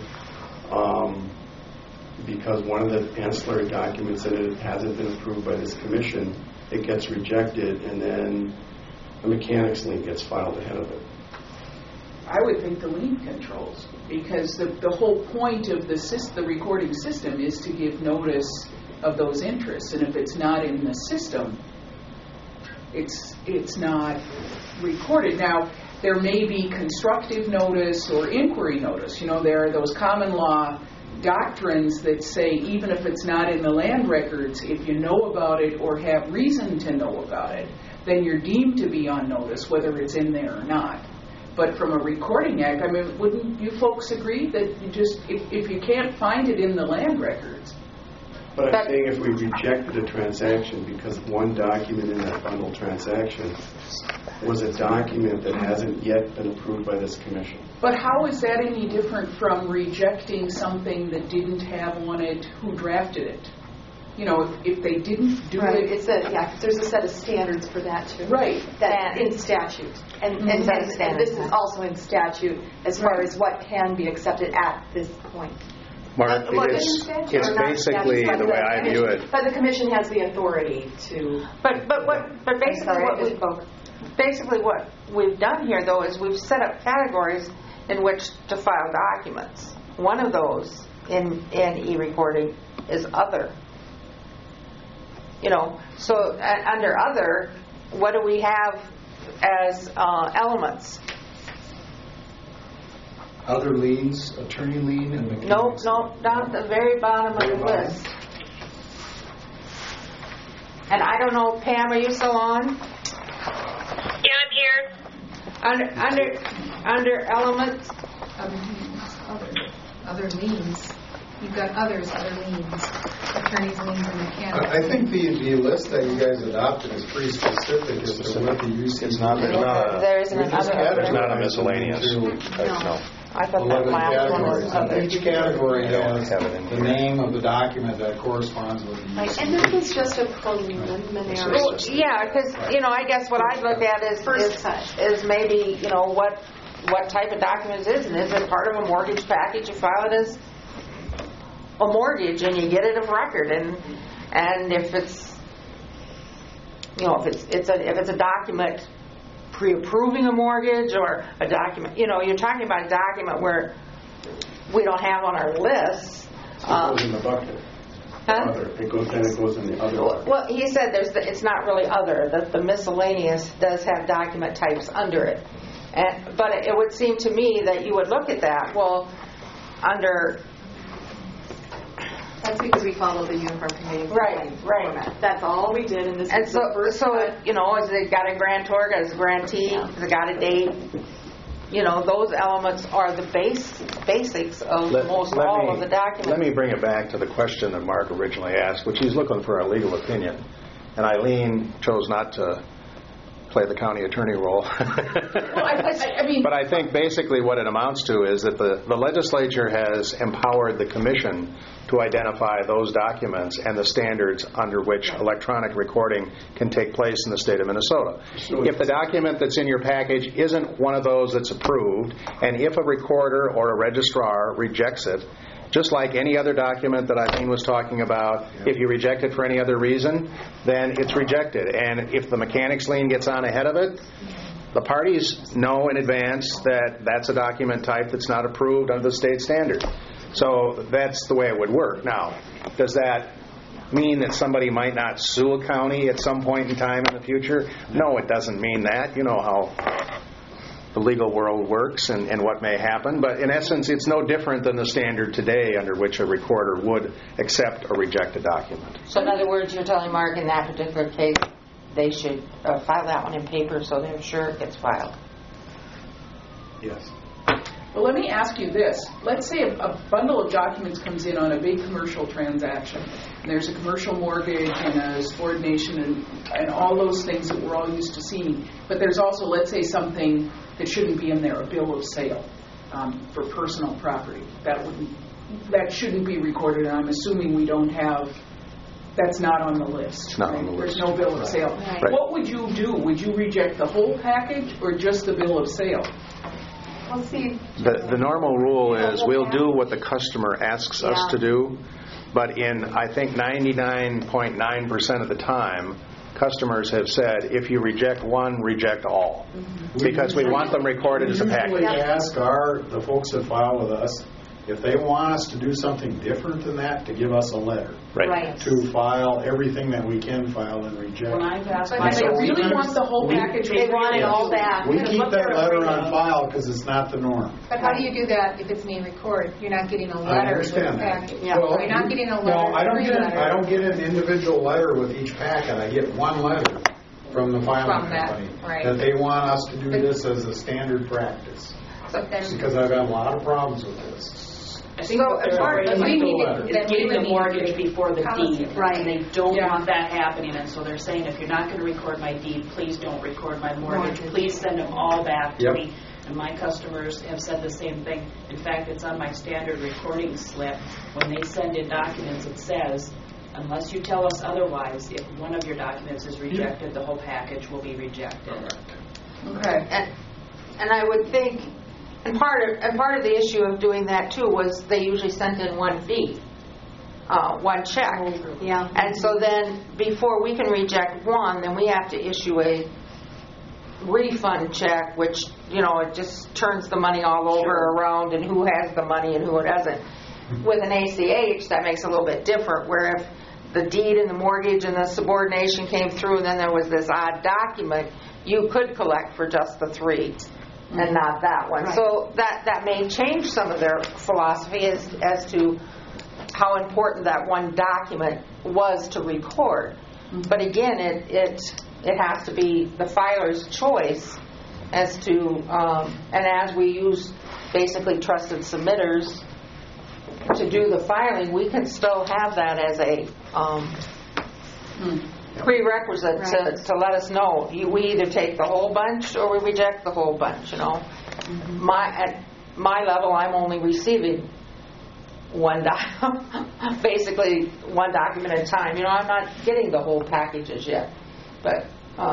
because one of the ancillary documents in it hasn't been approved by this commission. It gets rejected, and then a mechanics lien gets filed ahead of it. I would think the lien controls, because the whole point of the recording system is to give notice of those interests, and if it's not in the system, it's not recorded. Now, there may be constructive notice or inquiry notice. There are those common law doctrines that say even if it's not in the land records, if you know about it or have reason to know about it, then you're deemed to be on notice, whether it's in there or not. But from a recording act, wouldn't you folks agree that you just, if you can't find it in the land records? But I'm saying if we rejected a transaction because one document in that bundle transaction was a document that hasn't yet been approved by this commission. But how is that any different from rejecting something that didn't have on it who drafted it? If they didn't do right. it... There's a set of standards for that too. Right. That in statute. And this is also in statute as far as what can be accepted at this point. Mark, it's basically the way I view it. But the commission has the authority to... But basically what we've done here, though, is we've set up categories in which to file documents. One of those in e-recording is other. So under other, what do we have as elements? Other liens, attorney lien, and mechanics. No, down at the very bottom of the list. And I don't know, Pam, are you still on? Yeah, I'm here. Under elements. Other liens. You've got other liens. Attorneys' liens and mechanics. I think the list that you guys adopted is pretty specific as to what the use is. There's not a miscellaneous. No. I thought that last one was other. Each category has the name of the document that corresponds with the use. And this is just a preliminary. Well, yeah, because I guess what I'd look at is maybe what type of document it is, and is it part of a mortgage package? You file it as a mortgage, and you get it of record, and if it's if it's a document pre-approving a mortgage or a document, you're talking about a document where we don't have on our list. It goes in the bucket. Huh? It goes in the other. Well, he said it's not really other. That the miscellaneous does have document types under it, but it would seem to me that you would look at that. Well, under. That's because we follow the uniform conveyance format. That's all we did, and this is the first has it got a grantor, has a grantee, has it got a date? Those elements are the basics of all of the documents. Let me bring it back to the question that Mark originally asked, which he's looking for a legal opinion. And Eileen chose not to play the county attorney role. But I think basically what it amounts to is that the legislature has empowered the commission to identify those documents and the standards under which electronic recording can take place in the state of Minnesota. If the document that's in your package isn't one of those that's approved, and if a recorder or a registrar rejects it, just like any other document that Eileen was talking about, if you reject it for any other reason, then it's rejected. And if the mechanics lien gets on ahead of it, the parties know in advance that that's a document type that's not approved under the state standard. So that's the way it would work. Now, does that mean that somebody might not sue a county at some point in time in the future? No, it doesn't mean that. You know how the legal world works and what may happen. But in essence, it's no different than the standard today under which a recorder would accept or reject a document. So in other words, you're telling Mark in that particular case they should file that one in paper so they're sure it gets filed. Yes. Well, let me ask you this. Let's say a bundle of documents comes in on a big commercial transaction. And there's a commercial mortgage and a subordination and all those things that we're all used to seeing. But there's also, let's say, something that shouldn't be in there, a bill of sale for personal property. That shouldn't be recorded, and I'm assuming we don't have... That's not on the list. Not on the There's list. no bill of sale. Right. What would you do? Would you reject the whole package or just the bill of sale? Well, see, The normal rule is we'll do what the customer asks us to do, but in, I think, 99.9% of the time, customers have said, if you reject one, reject all. Because we want them recorded as a package. We usually ask the folks that file with us, if they want us to do something different than that, to give us a letter. Right. To file everything that we can file and reject. When I've asked, but they really want the whole package. They want it all back. We keep that letter on file because it's not the norm. But how do you do that if it's being recorded? You're not getting a letter with the package. Yeah. Well, You're not getting a letter. No, I don't get an individual letter with each packet. I get one letter from the filing company that they want us to do this as a standard practice. Because I've had a lot of problems with this. I think it's getting the mortgage before the deed. Right. And they don't want that happening. And so they're saying, if you're not going to record my deed, please don't record my mortgage. Please send them all back to me. And my customers have said the same thing. In fact, it's on my standard recording slip. When they send in documents, it says, unless you tell us otherwise, if one of your documents is rejected, the whole package will be rejected. Okay. And I would think... And part of the issue of doing that too was they usually sent in one fee, one check. Yeah. And so then before we can reject one, then we have to issue a refund check, which it just turns the money all over around and who has the money and who doesn't. With an ACH, that makes it a little bit different. Where if the deed and the mortgage and the subordination came through, and then there was this odd document, you could collect for just the three. And not that one. Right. So that may change some of their philosophy as to how important that one document was to record. But again, it has to be the filer's choice as to, and as we use basically trusted submitters to do the filing, we can still have that as a prerequisite to let us know. We either take the whole bunch or we reject the whole bunch. At my level, I'm only receiving basically one document at a time. I'm not getting the whole packages yet. But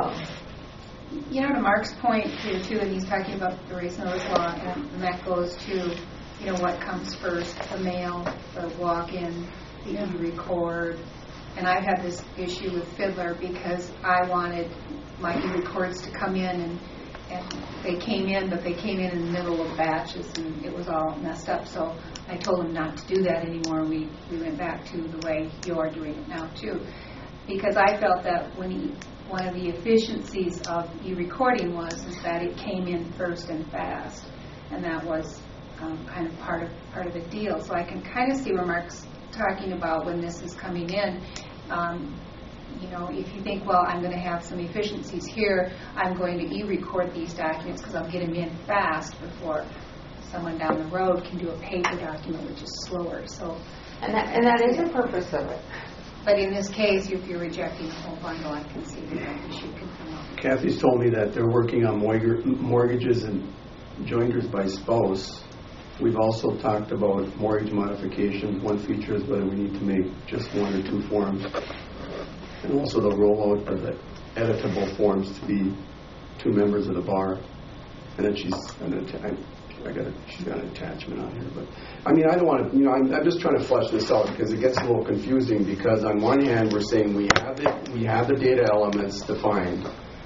to Mark's point too, and he's talking about the race notice law, and that goes to what comes first: the mail, the walk-in, the e-record. And I've had this issue with Fiddler because I wanted my e-records to come in, and they came in, but they came in the middle of batches, and it was all messed up. So I told them not to do that anymore. We went back to the way you're doing it now, too. Because I felt that one of the efficiencies of e-recording is that it came in first and fast. And that was kind of part of the deal. So I can kind of see where Mark's talking about when this is coming in. If you think, well, I'm going to have some efficiencies here, I'm going to e-record these documents because I'll get them in fast before someone down the road can do a paper document, which is slower. So, and that is the purpose of it. But in this case, if you're rejecting the whole bundle, I can see that issue can come up. Kathy's told me that they're working on mortgages and jointers by spouse. We've also talked about mortgage modification. One feature is whether we need to make just one or two forms. And also the rollout of the editable forms to be two members of the bar. And then she's got an attachment on here. But I don't want to, I'm just trying to flesh this out because it gets a little confusing because on one hand we're saying we have the data elements defined.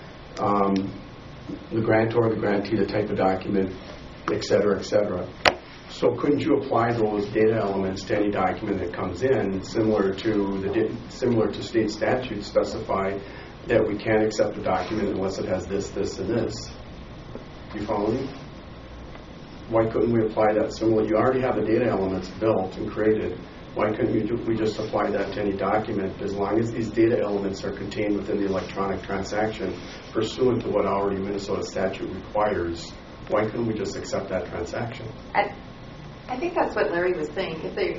The grantor, the grantee, the type of document, et cetera, et cetera. So couldn't you apply those data elements to any document that comes in, similar to state statutes specify that we can't accept a document unless it has this, this, and this? You follow me? Why couldn't we apply that similar? You already have the data elements built and created. Why couldn't we just apply that to any document as long as these data elements are contained within the electronic transaction pursuant to what already Minnesota statute requires why couldn't we just accept that transaction? I think that's what Larry was saying.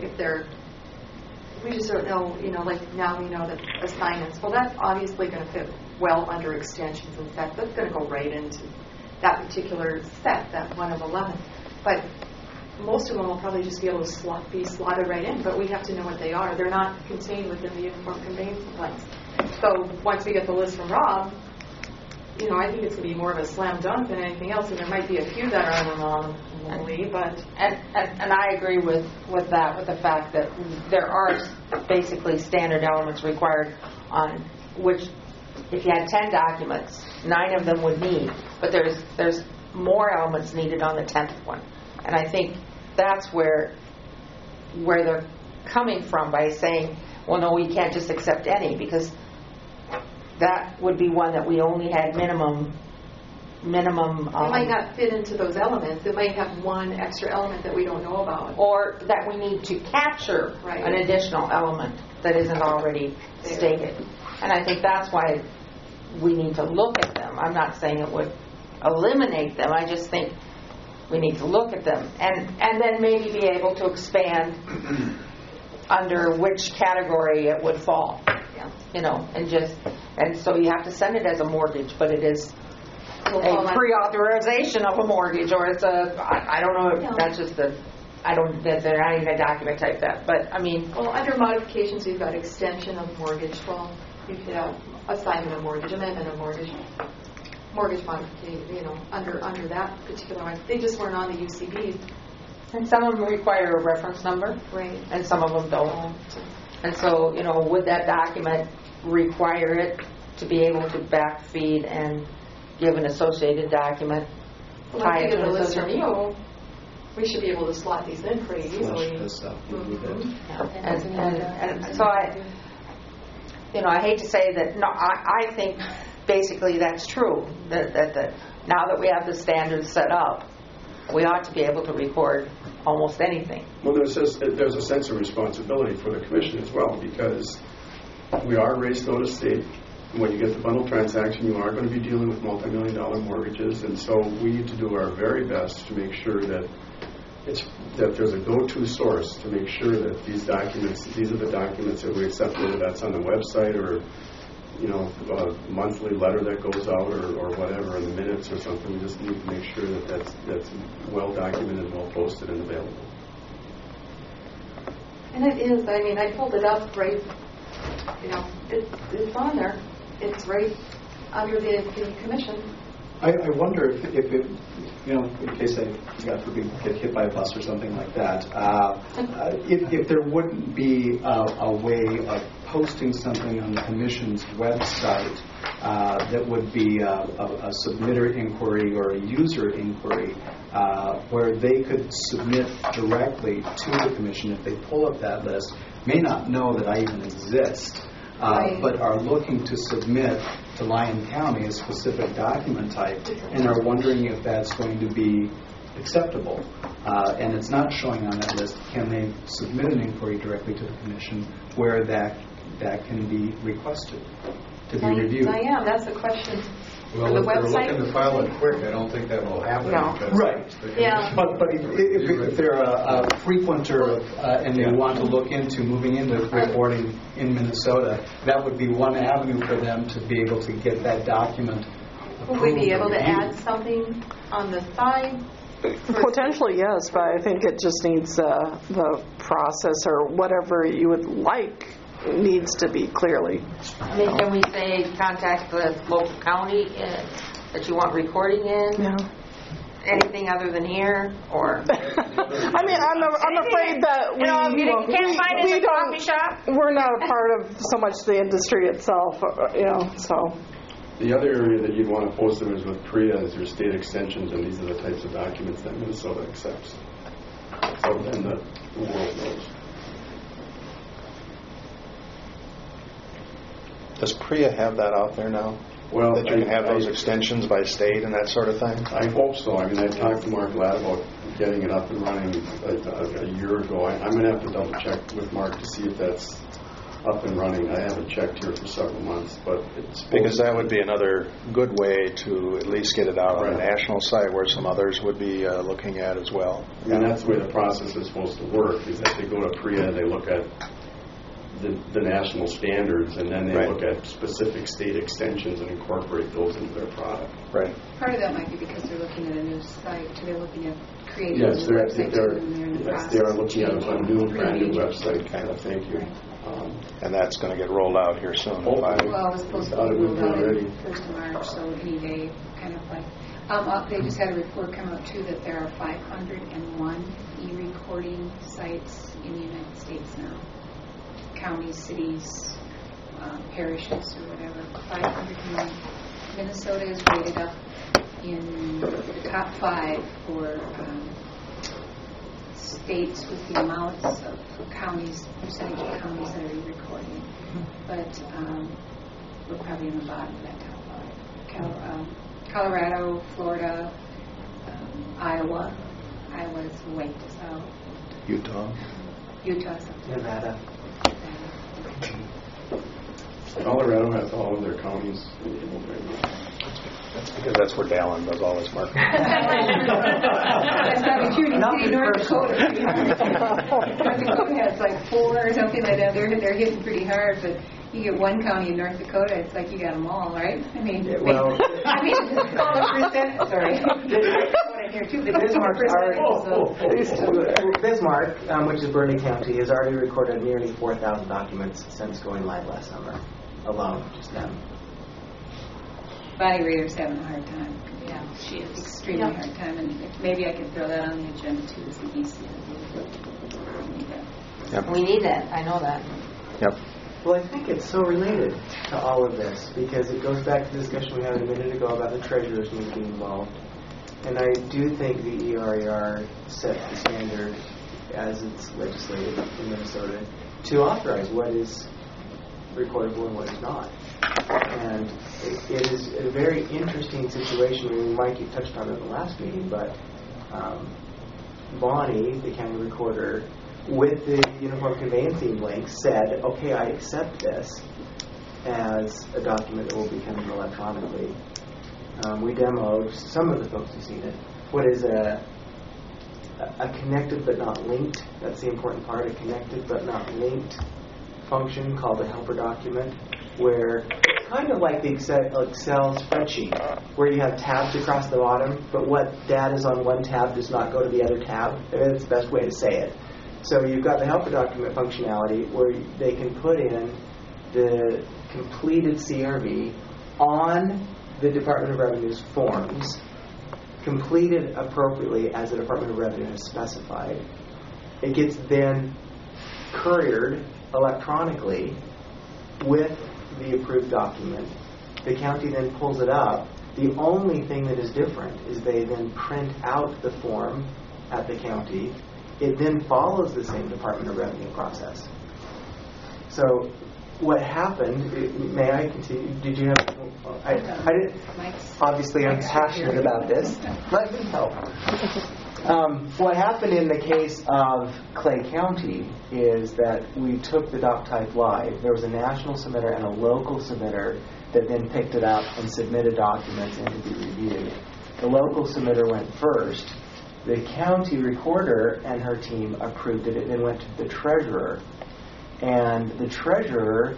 We just don't know, like now we know that assignments, well, that's obviously going to fit well under extensions and sets. That's going to go right into that particular set, that one of 11. But most of them will probably just be able to be slotted right in, but we have to know what they are. They're not contained within the uniform conveyance plans. So once we get the list from Rob, I think it's going to be more of a slam dunk than anything else, and there might be a few that are anomaly, but... And I agree with that, with the fact that there are basically standard elements required on which, if you had 10 documents, 9 of them would need, but there's more elements needed on the 10th one. And I think that's where they're coming from by saying, well, no, we can't just accept any, because that would be one that we only had minimum. It might not fit into those elements. It might have one extra element that we don't know about, or that we need to capture an additional element that isn't already stated. And I think that's why we need to look at them. I'm not saying it would eliminate them. I just think we need to look at them and then maybe be able to expand under which category it would fall. And so you have to send it as a mortgage, but it is a pre-authorization of a mortgage, or it's I don't know if that's just they're not even a document type that, but I mean. Well, under modifications, you've got extension of mortgage. Well, you could have assignment of mortgage, amendment of mortgage modification, under that particular one. They just weren't on the UCBs. And some of them require a reference number. Right. And some of them don't. And so, would that document require it to be able to backfeed and give an associated document? Well, I think of the list from you, we should be able to slot these in pretty easily. This up. And so I hate to say that. No, I think basically that's true. That now that we have the standards set up, we ought to be able to record almost anything. Well, there's a sense of responsibility for the commission as well, because we are raised notice state. When you get the bundle transaction, you are going to be dealing with multi-million-dollar mortgages, and so we need to do our very best to make sure that there's a go-to source to make sure that these are the documents that we accept, whether that's on the website or a monthly letter that goes out or whatever in the minutes or something. We just need to make sure that that's well documented, well posted, and available. And it is. I mean, I pulled it up right. It's on there. It's right under the commission. I wonder if it, in case I, God forbid, get hit by a bus or something like that, if there wouldn't be a way of posting something on the commission's website that would be a submitter inquiry or a user inquiry where they could submit directly to the commission if they pull up that list, may not know that I even exist, but are looking to submit to Lyon County a specific document type and are wondering if that's going to be acceptable. And it's not showing on that list. Can they submit an inquiry directly to the commission where that can be requested to be reviewed? That's the question. Well, the if website? they're looking to file it quick, I don't think that will happen. No. Right. But if they're a frequenter and they want to look into moving into reporting in Minnesota, that would be one avenue for them to be able to get that document approved. Will we be able to add something on the side? Potentially, yes, but I think it just needs the process or whatever you would like needs to be clearly. I mean, can we say contact the local county that you want recording in? Yeah. Anything other than here, or? I mean, I'm afraid that you can't find it in a coffee shop. We're not a part of so much the industry itself, so. The other area that you'd want to post them is with PREA is your state extensions, and these are the types of documents that Minnesota accepts. So then the world knows. Does PREA have that out there now? Well, that you can have those extensions by state and that sort of thing? I hope so. I mean, I talked to Mark Ladd about getting it up and running a year ago. I'm going to have to double check with Mark to see if that's up and running. I haven't checked here for several months, but it's because that would be another good way to at least get it out on a national site where some others would be looking at as well. And that's the way the process is supposed to work, is that they go to PREA, they look at the national standards, and then they look at specific state extensions and incorporate those into their product. Right. Part of that might be because they're looking at a new site, too. They're looking at creating a Yes, new website, too, and they're in the process. they are looking at a new, brand new Pretty website, kind of, thank you. And that's going to get rolled out here soon. Well, it was supposed to be rolled out ready. 1st of March, so any day, kind of like. They just had a report come out, too, that there are 501 e-recording sites in the United States now. Counties, cities, parishes, or whatever. 501. Minnesota is rated up in the top 5 for states with the amounts of counties, percentage of counties that are e-recording. But we're probably in the bottom of that top 5. Colorado, Florida, Iowa. Iowa's way to south. Utah, something. Nevada. Colorado has all of their counties enabled right now. That's because that's where Dallin does all his marketing. That's probably true. You see, North Dakota. North Dakota has like 4 or something like that. They're hitting pretty hard, but you get one county in North Dakota, it's like you got them all, right? I mean, well, call it percent. Sorry. Bismarck, which is Burley County, has already recorded nearly 4,000 documents since going live last summer, alone, just them. Bonnie Rader's having a hard time. Yeah, she is. Extremely hard time, and maybe I could throw that on the agenda too, as the EC. Yep. We need that. I know that. Yep. Well, I think it's so related to all of this because it goes back to the discussion we had a minute ago about the treasurers need to be involved. And I do think the ERAR set the standard as it's legislated in Minnesota to authorize what is recordable and what is not. And it is a very interesting situation. I mean, Mike, you touched on it in the last meeting, but Bonnie, the county recorder, with the uniform conveyancing link said, okay, I accept this as a document that will be coming electronically. We demoed, some of the folks who've seen it, what is a connected but not linked, that's the important part, a connected but not linked function called a helper document, where it's kind of like the Excel spreadsheet, where you have tabs across the bottom, but what data is on one tab does not go to the other tab. That's the best way to say it. So you've got the helper document functionality where they can put in the completed CRV on the Department of Revenue's forms, completed appropriately as the Department of Revenue has specified. It gets then couriered electronically with the approved document. The county then pulls it up. The only thing that is different is they then print out the form at the county. It then follows the same Department of Revenue process. So what happened, may I continue? Did you have, I didn't, obviously I'm passionate about this. Let me help. What happened in the case of Clay County is that we took the doc type live. There was a national submitter and a local submitter that then picked it up and submitted documents and to be reviewed. The local submitter went first. The county recorder and her team approved it. It then went to the treasurer. And the treasurer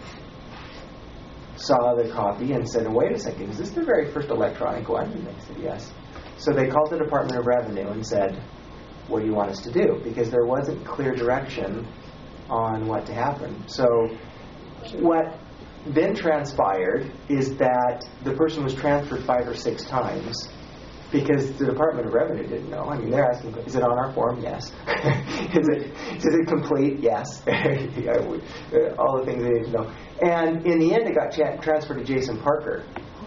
saw the copy and said, wait a second, is this the very first electronic one? And they said, yes. So they called the Department of Revenue and said, what do you want us to do? Because there wasn't clear direction on what to happen. So what then transpired is that the person was transferred 5 or 6 times because the Department of Revenue didn't know. I mean, they're asking, is it on our form? Yes. Is it complete? Yes. All the things they need to know. And in the end, it got transferred to Jason Parker.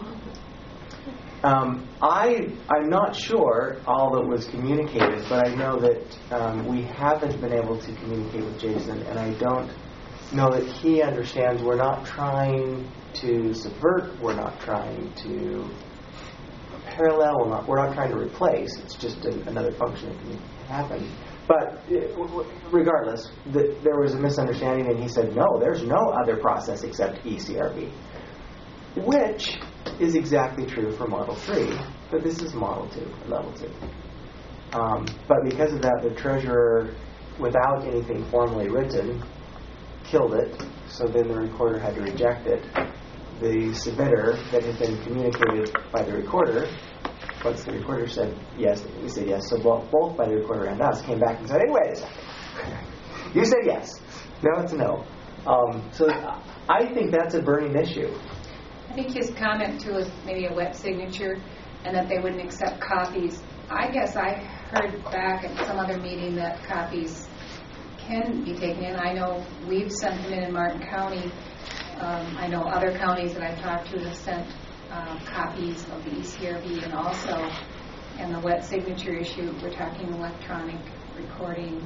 I'm not sure all that was communicated, but I know that we haven't been able to communicate with Jason, and I don't know that he understands we're not trying to subvert, we're not trying to parallel. We're not trying to replace. It's just another function that can happen. But regardless, there was a misunderstanding, and he said, no, there's no other process except eCRV, which is exactly true for Model 3, but this is Model 2, Level 2. But because of that, the treasurer, without anything formally written, killed it, so then the recorder had to reject it. The submitter that had been communicated by the recorder, once the recorder said yes, we said yes, so both by the recorder and us came back and said, hey, wait a second. You said yes. Now it's a no. So I think that's a burning issue. I think his comment too was maybe a wet signature and that they wouldn't accept copies. I guess I heard back at some other meeting that copies can be taken in. I know we've sent them in Martin County. I know other counties that I've talked to have sent copies of the eCRV, and also in the wet signature issue, we're talking electronic recording.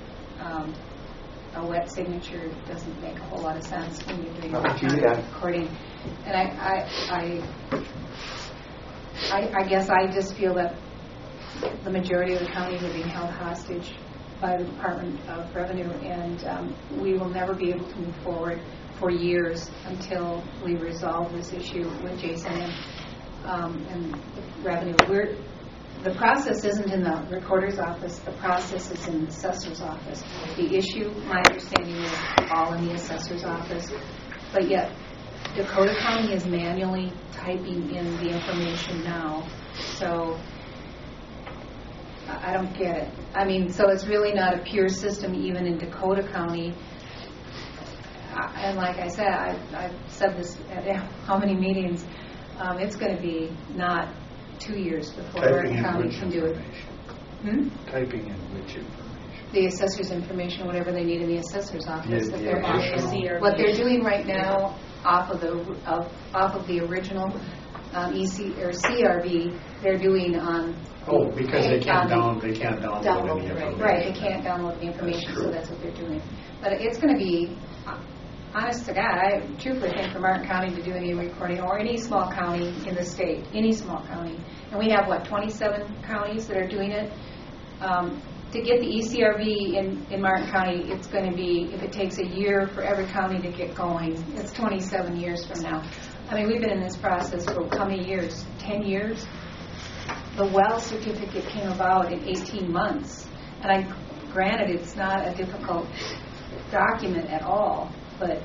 A wet signature doesn't make a whole lot of sense when you're doing electronic recording. And I guess I just feel that the majority of the counties are being held hostage by the Department of Revenue, and we will never be able to move forward for years until we resolve this issue with Jason and Revenue. The process isn't in the recorder's office. The process is in the assessor's office. The issue, my understanding, is all in the assessor's office. But yet, Dakota County is manually typing in the information now. So I don't get it. I mean, so it's really not a pure system even in Dakota County. And like I said, I've said this at how many meetings, it's going to be not 2 years before Martin County can do it. Typing in which information? The assessor's information, whatever they need in the assessor's office. What they're doing right now off of the original EC or CRV, they're doing on. Oh, because they can't download any information. Right, they can't download the information, so that's what they're doing. But it's going to be, honest to God, I truthfully think for Martin County to do any recording, or any small county in the state, any small county, and we have, 27 counties that are doing it. To get the eCRV in Martin County, it's going to be, if it takes a year for every county to get going, it's 27 years from now. I mean, we've been in this process for how many years? 10 years? The WELL certificate came about in 18 months. And granted, it's not a difficult document at all, but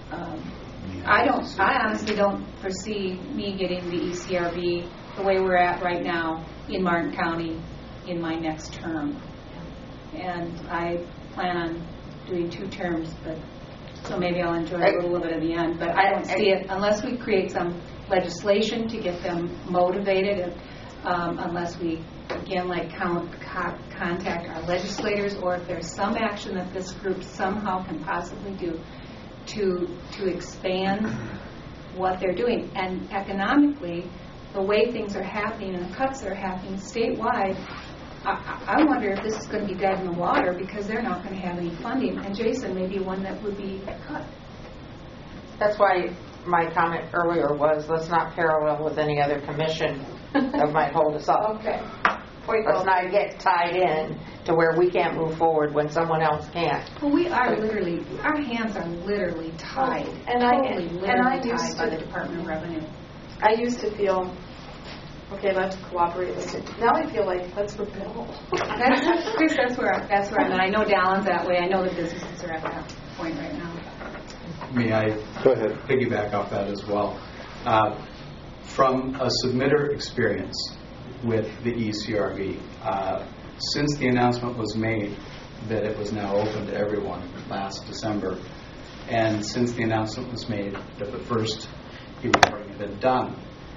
I honestly don't foresee me getting the eCRV the way we're at right now in Martin County in my next term. And I plan on doing 2 terms, but so maybe I'll enjoy a little bit at the end. But I don't see it unless we create some legislation to get them motivated, unless we, again, contact our legislators, or if there's some action that this group somehow can possibly do to expand what they're doing. And economically, the way things are happening and the cuts that are happening statewide, I wonder if this is going to be dead in the water because they're not going to have any funding. And Jason may be one that would be cut. That's why my comment earlier was, let's not parallel with any other commission that might hold us up. Okay. Let's not get tied in to where we can't move forward when someone else can't. Well, we are literally, our hands are literally tied. And I tied by the Department of Revenue. I used to feel, okay, let's cooperate with it. Now I feel like, let's rebel. Chris, that's where I'm at. I know Dallin's that way. I know the businesses are at that point right now. May I Go ahead. Piggyback off that as well? From a submitter experience with the eCRV, since the announcement was made that it was now open to everyone last December, and since the announcement was made that the first e-recording had been done,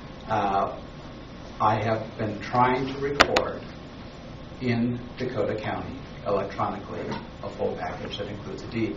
I have been trying to record in Dakota County electronically a full package that includes a deed.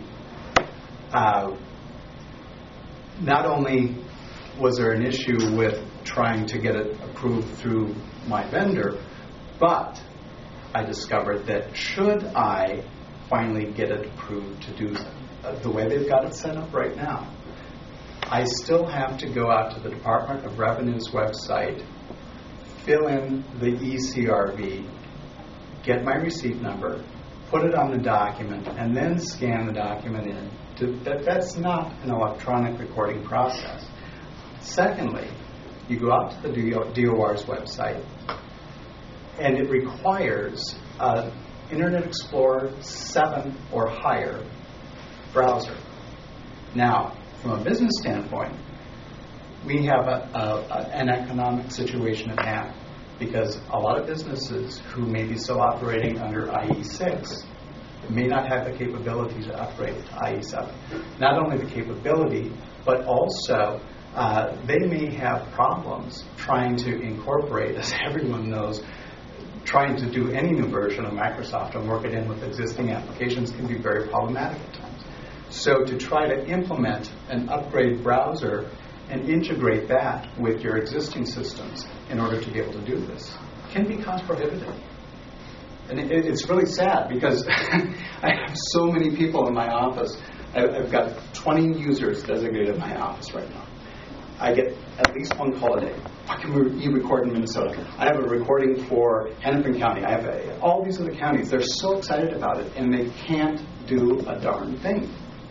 Not only was there an issue with trying to get it approved through my vendor, but I discovered that should I finally get it approved to do the way they've got it set up right now, I still have to go out to the Department of Revenue's website, fill in the ECRV, get my receipt number, put it on the document, and then scan the document in. That's not an electronic recording process. Secondly, you go out to the DOR's website, and it requires Internet Explorer 7 or higher browser. Now, from a business standpoint, we have an economic situation at hand, because a lot of businesses who may be still operating under IE6 may not have the capability to upgrade to IE7. Not only the capability, but also they may have problems trying to incorporate, as everyone knows, trying to do any new version of Microsoft and work it in with existing applications can be very problematic at times. So to try to implement an upgrade browser and integrate that with your existing systems in order to be able to do this can be cost prohibitive. And it's really sad, because I have so many people in my office. I've got 20 users designated in my office right now. I get at least one call a day. How can you record in Minnesota? I have a recording for Hennepin County. I have all these other counties. They're so excited about it, and they can't do a darn thing.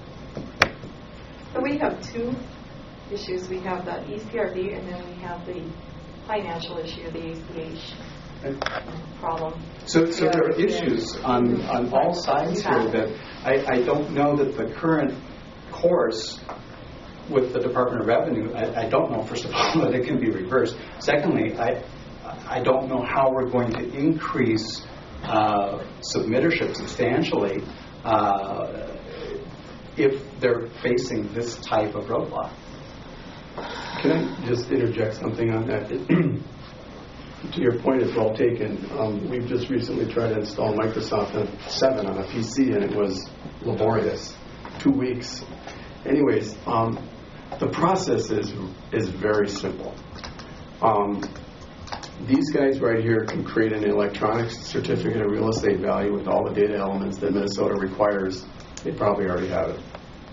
So we have two issues. We have the ECRV, and then we have the financial issue, the ACH problem. So there are issues on all sides here that I don't know that the current course with the Department of Revenue, I don't know, first of all, that it can be reversed. Secondly, I don't know how we're going to increase submittership substantially if they're facing this type of roadblock. Can I just interject something on that? To your point, it's well taken. We've just recently tried to install Microsoft 7 on a PC, and it was laborious. 2 weeks. Anyways, the process is very simple. These guys right here can create an electronic certificate of real estate value with all the data elements that Minnesota requires. They probably already have it.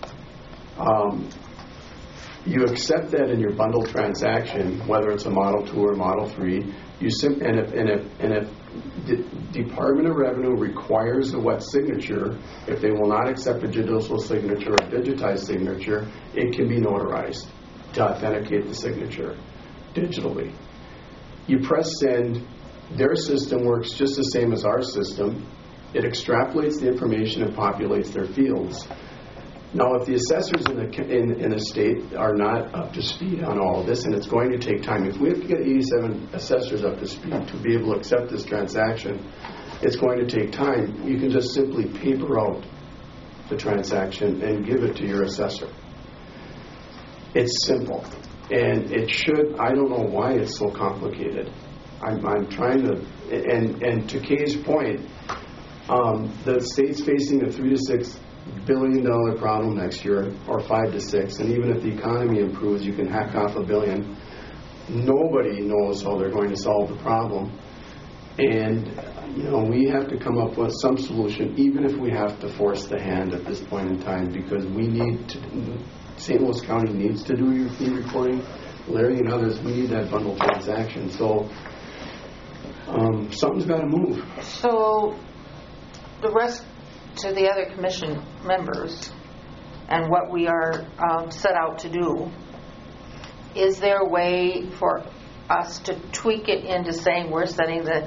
You accept that in your bundle transaction, whether it's a Model 2 or Model 3. And if the Department of Revenue requires a wet signature, if they will not accept a judicial signature or a digitized signature, it can be notarized to authenticate the signature digitally. You press send. Their system works just the same as our system. It extrapolates the information and populates their fields. Now, if the assessors in the state are not up to speed on all of this, and it's going to take time, if we have to get 87 assessors up to speed to be able to accept this transaction, it's going to take time. You can just simply paper out the transaction and give it to your assessor. It's simple. And it should, I don't know why it's so complicated. I'm trying to, and to Kay's point, the state's facing a $3 to $6 billion problem next year, or 5 to 6, and even if the economy improves, you can hack off $1 billion. Nobody knows how they're going to solve the problem, and we have to come up with some solution, even if we have to force the hand at this point in time, because we need to. St. Louis County needs to do your fee recording. Larry and others, we need that bundle transaction. So something's got to move. So the rest to the other commission members and what we are set out to do, is there a way for us to tweak it into saying we're setting the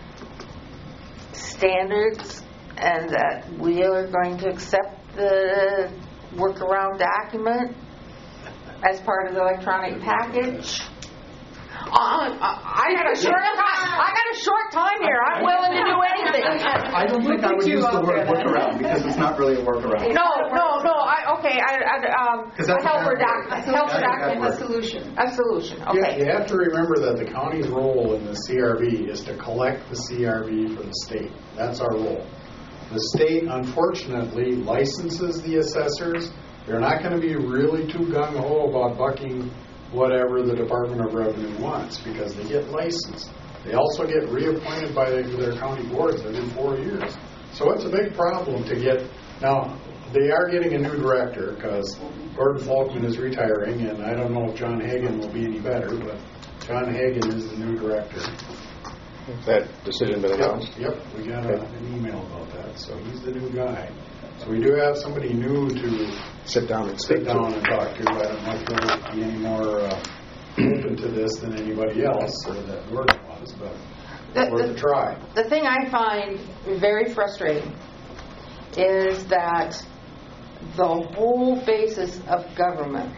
standards and that we are going to accept the workaround document as part of the electronic package? I got a short time here. I'm willing to do anything. I don't think I would use the word workaround, because it's not really a workaround. No. A helper document. A solution. A solution. Okay. You have to remember that the county's role in the CRV is to collect the CRV for the state. That's our role. The state, unfortunately, licenses the assessors. They're not going to be really too gung-ho about bucking whatever the Department of Revenue wants, because they get licensed. They also get reappointed by their county boards every 4 years. So it's a big problem to get. Now, they are getting a new director, because Gordon Folkman is retiring, and I don't know if John Hagan will be any better, but John Hagan is the new director. Has that decision been announced? Yep, we got an email about that. So he's the new guy. So we do have somebody new to sit down and talk to. I don't know if they'll be any more open to this than anybody else, or that Gordon was, but worth a try. The thing I find very frustrating is that the whole basis of government,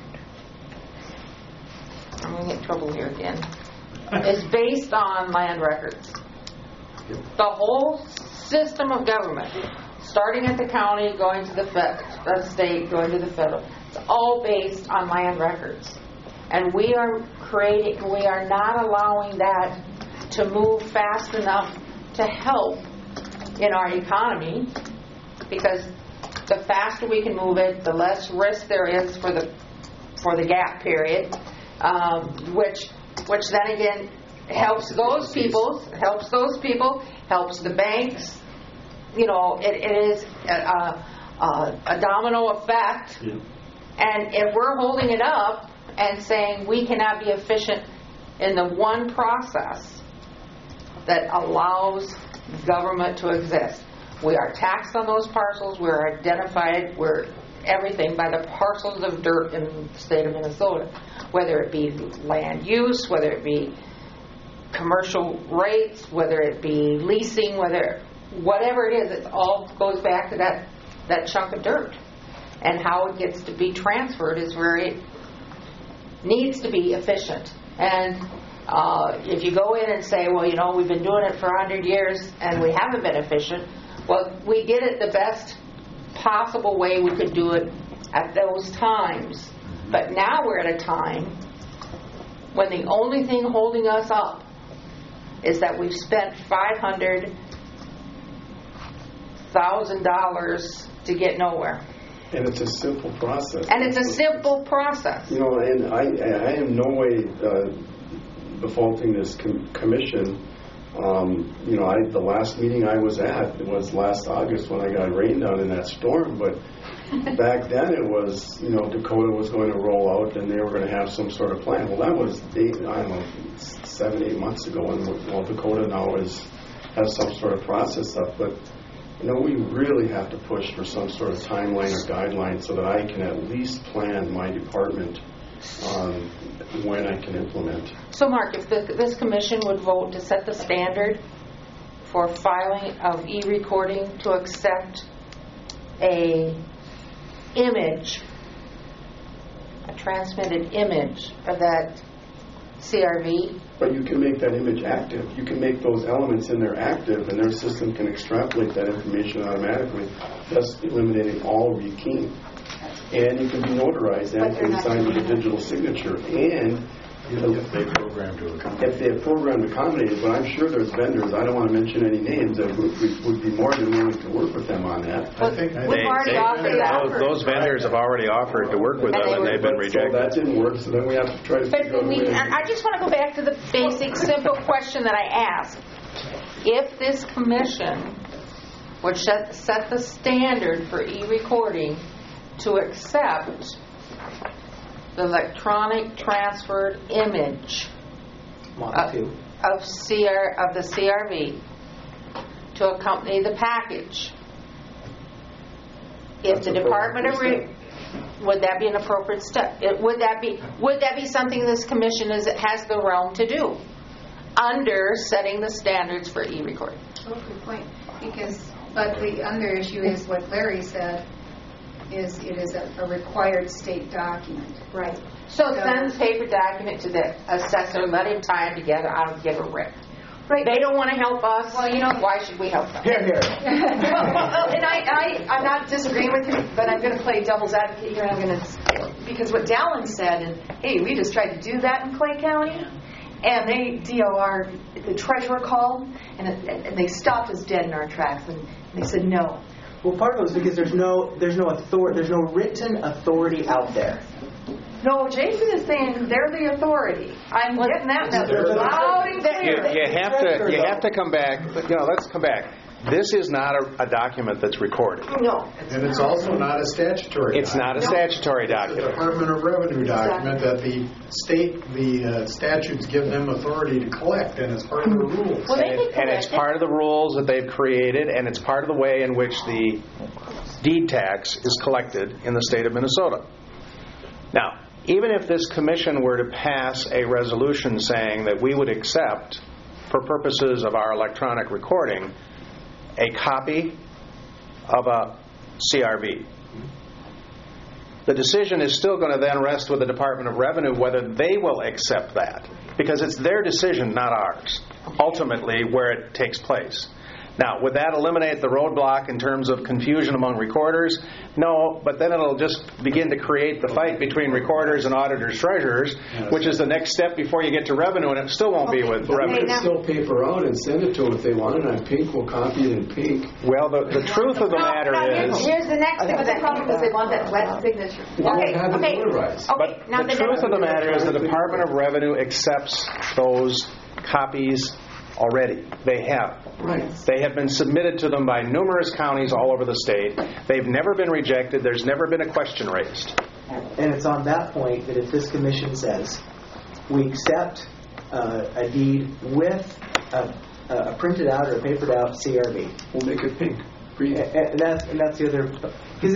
I'm going to get in trouble here again, is based on land records. The whole system of government, starting at the county, going to the state, going to the federal, it's all based on land records. And we are not allowing that to move fast enough to help in our economy, because the faster we can move it, the less risk there is for the gap period, which then again helps those people, helps the banks. You know, it is a domino effect. Yeah. And if we're holding it up and saying we cannot be efficient in the one process that allows government to exist, we are taxed on those parcels, we're identified, we're everything by the parcels of dirt in the state of Minnesota, whether it be land use, whether it be commercial rates, whether it be leasing, whatever it is, it all goes back to that chunk of dirt. And how it gets to be transferred is needs to be efficient. And if you go in and say, well, you know, we've been doing it for 100 years and we haven't been efficient, well, we did it the best possible way we could do it at those times. But now we're at a time when the only thing holding us up is that we've spent $500,000 to get nowhere. And it's a simple process. You know, and I am no way defaulting this commission. You know, the last meeting I was at was last August when I got rained on in that storm. But back then it was, you know, Dakota was going to roll out and they were going to have some sort of plan. Well, that was 7, 8 months ago, and well, Dakota now has some sort of process up. But you know, we really have to push for some sort of timeline or guideline so that I can at least plan my department on when I can implement. So, Mark, if this commission would vote to set the standard for filing of e-recording to accept a transmitted image of that CRV. But you can make that image active. You can make those elements in there active, and their system can extrapolate that information automatically, thus eliminating all rekeying. And you can be notarized and can be signed with a digital signature. And if they program to accommodate. If they have programmed to accommodate it, but I'm sure there's vendors, I don't want to mention any names, that would be more than willing to work with them on that. We've already offered that. Those vendors have already offered to work with them, and they've been rejected. So that didn't work, so then we have to try to figure out a way. I just want to go back to the basic, simple question that I asked. If this commission would set the standard for e-recording to accept the electronic transferred image of the CRV to accompany the package, if the Department of would that be an appropriate step? Would that be something this commission has the realm to do under setting the standards for e-recording? Oh, good point. But the under issue is what Larry said. It is a required state document. Right. So send the paper document to the assessor, let him tie them together, I don't give a rip. Right. They don't want to help us. Well, you know, why should we help them? Here. And I'm not disagreeing with you, but I'm going to play devil's advocate here. Because what Dallin said, and hey, we just tried to do that in Clay County, and DOR, the treasurer called, and they stopped us dead in our tracks, and they said no. Well, part of it is because there's no written authority out there. No, Jason is saying they're the authority. I'm getting that message loud and clear. You have to come back. You know, let's come back. This is not a document that's recorded. No. And it's also not a statutory It's not a statutory It's a document. Department of Revenue document that the state, the statutes give them authority to collect, and it's part of the rules. Well, they can And it's collect it. part of the rules that they've created, and it's part of the way in which the deed tax is collected in the state of Minnesota. Now, even if this commission were to pass a resolution saying that we would accept, for purposes of our electronic recording, a copy of a CRV, the decision is still going to then rest with the Department of Revenue whether they will accept that, because it's their decision, not ours, ultimately where it takes place. Now, would that eliminate the roadblock in terms of confusion among recorders? No, but then it'll just begin to create the fight between recorders and auditors, treasurers, which is the next step before you get to revenue, and it still won't be with But we revenue. can still paper out and send it to them if they want it on pink. We'll copy it in pink. Well, the truth of the matter is... Here's the next thing. The problem is they want that wet signature. But Now the truth of the matter is the Department of Revenue accepts those copies already. They have. Right. They have been submitted to them by numerous counties all over the state. They've never been rejected. There's never been a question raised. And it's on that point that if this commission says we accept a deed with a printed out or a papered out CRV, we'll make it pink. And that's the other.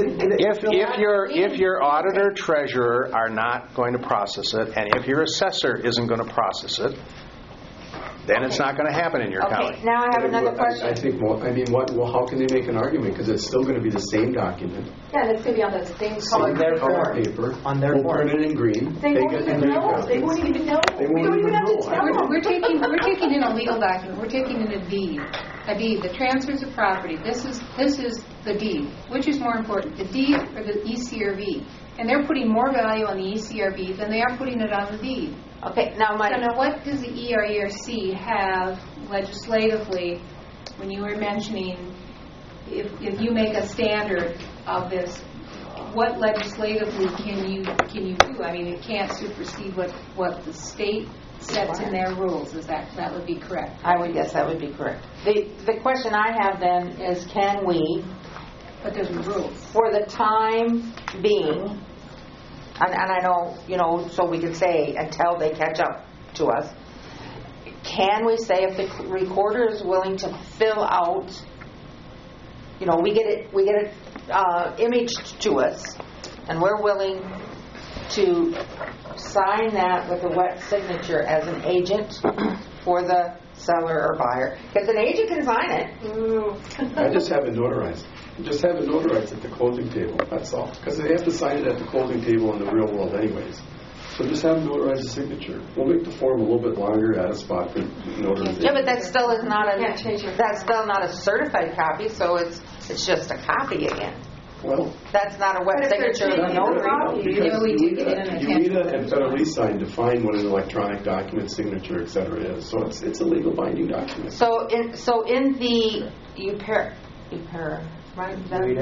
If your auditor treasurer are not going to process it, and if your assessor isn't going to process it, then it's not going to happen in your county. Okay, now I have another question. I think, how can they make an argument? Because it's still going to be the same document. Yeah, and it's going to be on the same Same color paper. On their we'll form. print it in green. They won't even know. They won't even know. We don't even have to tell them. We're taking in a legal document. We're taking in a deed. A deed. The transfers of property. This is the deed. Which is more important, the deed or the ECRV? And they're putting more value on the ECRV than they are putting it on the deed. Okay, now what does the ERC have legislatively when you were mentioning if you make a standard of this, what legislatively can you do? I mean, it can't supersede what the state sets in their rules. That would be correct? I would guess that would be correct. The question I have then is, can we, but there's rules, for the time being, and I know, so we can say until they catch up to us, can we say if the recorder is willing to fill out, we get it imaged to us, and we're willing to sign that with a wet signature as an agent for the seller or buyer? Because an agent can sign it. I just have it notarized. Just have it notarized at the closing table. That's all. Because they have to sign it at the closing table in the real world anyways. So just have them notarize the signature. We'll make the form a little bit longer, add a spot for notarization. Yeah, but that still is not that's still not a certified copy, so it's just a copy again. Well, that's not a wet signature of a notary. You need a federally signed to find what an electronic document signature, etc. is. So it's a legal binding document. So in the UPERA, right?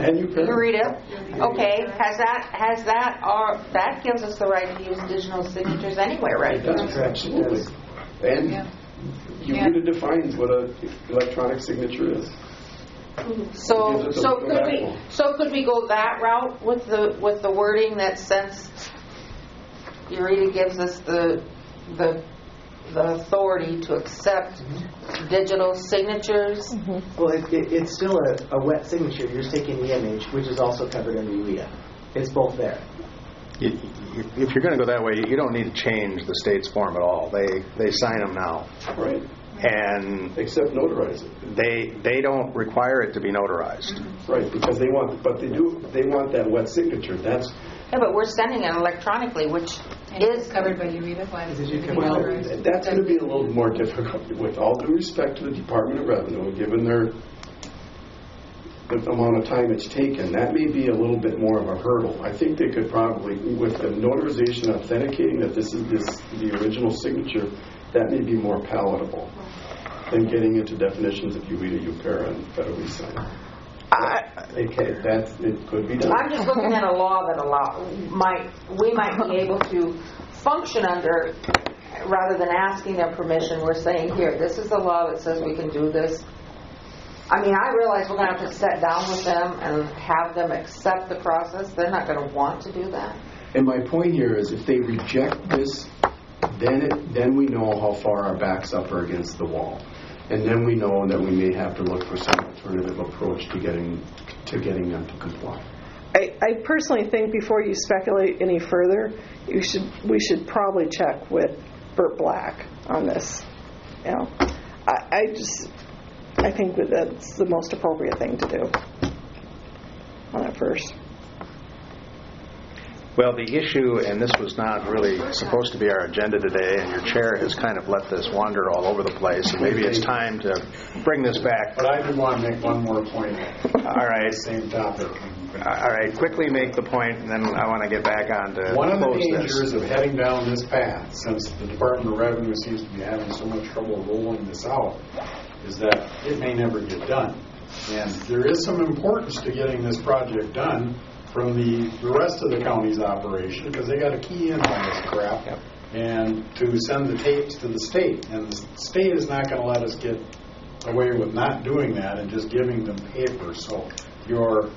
URETA. Okay, that gives us the right to use digital signatures anywhere, right? It does, absolutely. And URETA defines what an electronic signature is. So could we go that route with the wording that since URETA gives us the authority to accept digital signatures? Well, it's still a wet signature. You're just taking the image, which is also covered under URETA. It's both there. If you're going to go that way, you don't need to change the state's form at all. They sign them now. Right. And except notarize it. They don't require it to be notarized. Right, because they want that wet signature. That's but we're sending it electronically, which is covered by URETA. Why is it well, that's going to be a little more difficult. With all due respect to the Department of Revenue, given the amount of time it's taken, that may be a little bit more of a hurdle. I think they could probably, with the notarization authenticating that this is the original signature, that may be more palatable than getting into definitions of URETA, UPERA, and federally signed. It could be done. I'm just looking at a law that we might be able to function under, rather than asking their permission. We're saying, here, this is the law that says we can do this. I mean, I realize we're going to have to sit down with them and have them accept the process. They're not going to want to do that. And my point here is if they reject this, then we know how far our backs up are against the wall. And then we know that we may have to look for some alternative approach to getting them to comply. I personally think before you speculate any further, we should probably check with Burt Black on this. You know, I think that's the most appropriate thing to do on that first. Well, the issue, and this was not really supposed to be our agenda today, and your chair has kind of let this wander all over the place, so maybe it's time to bring this back. But I do want to make one more point. All right. Same topic. All right, quickly make the point, and then I want to get back on to one of the close dangers this. of heading down this path, since the Department of Revenue seems to be having so much trouble rolling this out, is that it may never get done. And there is some importance to getting this project done from the rest of the county's operation, because they got to key in on this crap. Yep. And to send the tapes to the state. And the state is not going to let us get away with not doing that and just giving them paper. So your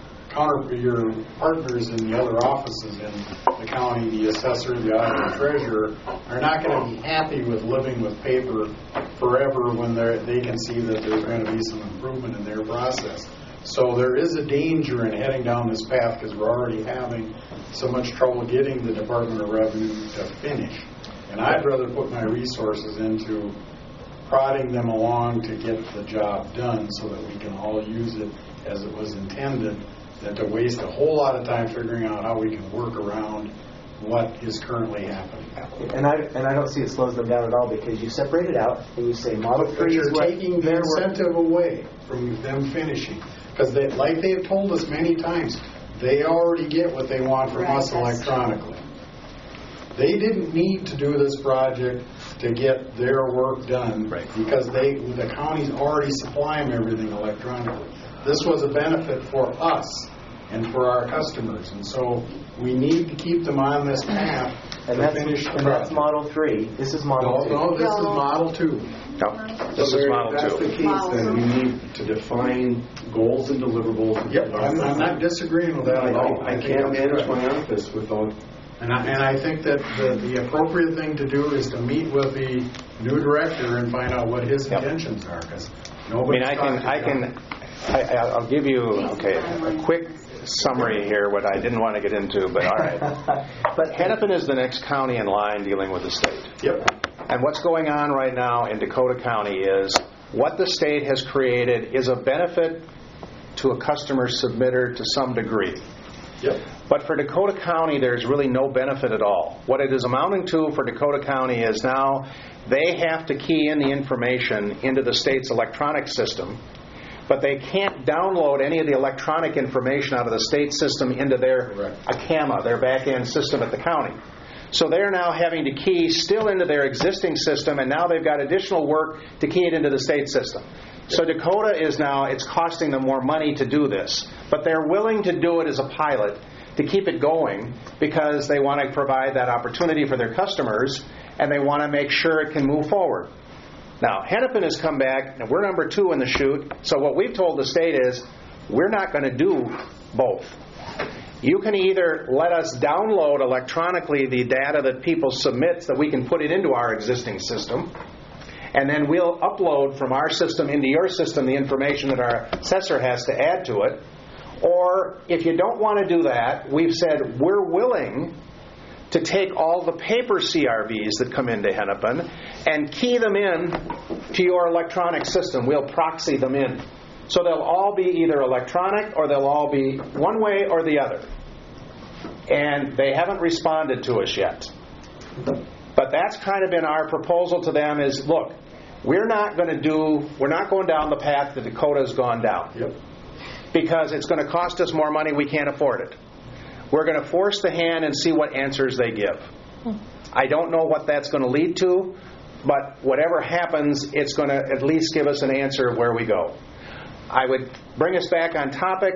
partners in the other offices in the county, the assessor, the auditor, treasurer, are not going to be happy with living with paper forever when they can see that there's going to be some improvement in their process. So there is a danger in heading down this path because we're already having so much trouble getting the Department of Revenue to finish. And I'd rather put my resources into prodding them along to get the job done so that we can all use it as it was intended, than to waste a whole lot of time figuring out how we can work around what is currently happening. And I don't see it slows them down at all, because you separate it out and you say Model 3 But you're is what taking the incentive away from them finishing. Because like they've told us many times, they already get what they want from us electronically. They didn't need to do this project to get their work done, because the county's already supplying everything electronically. This was a benefit for us and for our customers, and so we need to keep them on this path to finish the project. And that's Model 3. This is Model 2. No, this is Model 2. No, this is Model 2. If that's the case, then we need to define goals and deliverables. Yep, I'm not disagreeing with that at all. I can't manage my office without... And I think that the appropriate thing to do is to meet with the new director and find out what his intentions are, because nobody's I'll give you a quick summary here, what I didn't want to get into, but all right. But Hennepin is the next county in line dealing with the state. Yep. And what's going on right now in Dakota County is what the state has created is a benefit to a customer submitter to some degree. Yep. But for Dakota County, there's really no benefit at all. What it is amounting to for Dakota County is now they have to key in the information into the state's electronic system, but they can't download any of the electronic information out of the state system into their ACAMA, their back-end system at the county. So they're now having to key still into their existing system, and now they've got additional work to key it into the state system. So Dakota is now, it's costing them more money to do this. But they're willing to do it as a pilot to keep it going because they want to provide that opportunity for their customers, and they want to make sure it can move forward. Now, Hennepin has come back, and we're number 2 in the chute. So what we've told the state is, we're not going to do both. You can either let us download electronically the data that people submit so that we can put it into our existing system, and then we'll upload from our system into your system the information that our assessor has to add to it. Or if you don't want to do that, we've said we're willing to take all the paper CRVs that come into Hennepin and key them in to your electronic system. We'll proxy them in. So they'll all be either electronic or they'll all be one way or the other. And they haven't responded to us yet. But that's kind of been our proposal to them is, look, we're not going down the path that Dakota's gone down. Yep. Because it's going to cost us more money, we can't afford it. We're going to force the hand and see what answers they give. I don't know what that's going to lead to, but whatever happens, it's going to at least give us an answer of where we go. I would bring us back on topic.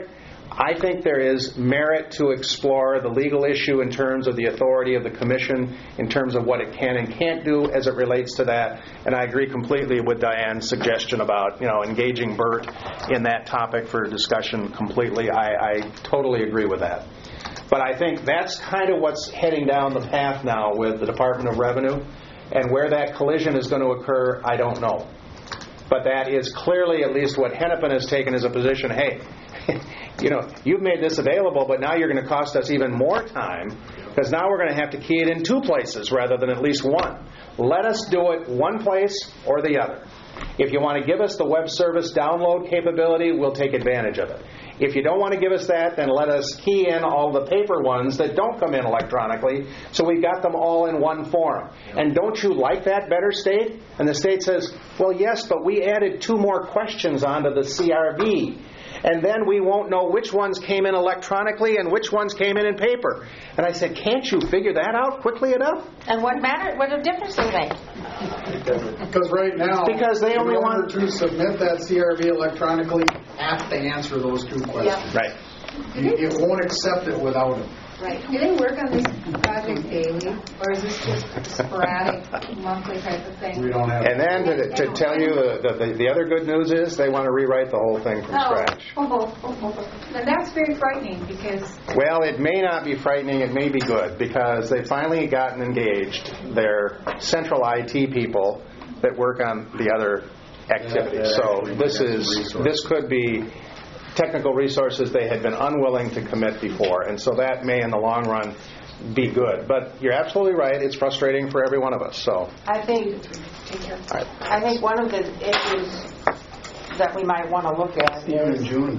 I think there is merit to explore the legal issue in terms of the authority of the Commission, in terms of what it can and can't do as it relates to that. And I agree completely with Diane's suggestion about, engaging Bert in that topic for discussion completely. I totally agree with that. But I think that's kind of what's heading down the path now with the Department of Revenue. And where that collision is going to occur, I don't know. But that is clearly at least what Hennepin has taken as a position. Hey, you've made this available, but now you're going to cost us even more time because now we're going to have to key it in 2 places rather than at least 1. Let us do it one place or the other. If you want to give us the web service download capability, we'll take advantage of it. If you don't want to give us that, then let us key in all the paper ones that don't come in electronically so we've got them all in one form. And don't you like that better, state? And the state says, well, yes, but we added 2 more questions onto the CRB. And then we won't know which ones came in electronically and which ones came in paper. And I said, can't you figure that out quickly enough? And what difference does it make? Because right now, because they only want to submit that CRB electronically, have to answer those 2 questions. Yep. Right. It won't accept it without it. Right. Do they work on this project daily, or is this just sporadic, monthly type of thing? We don't have. And then to tell you the other good news is they want to rewrite the whole thing from scratch. Now that's very frightening because. Well, it may not be frightening. It may be good because they've finally gotten engaged. Their central IT people that work on the other activities. So this could be technical resources they had been unwilling to commit before, and so that may in the long run be good. But you're absolutely right, it's frustrating for every one of us. So I think one of the issues that we might want to look at is in June.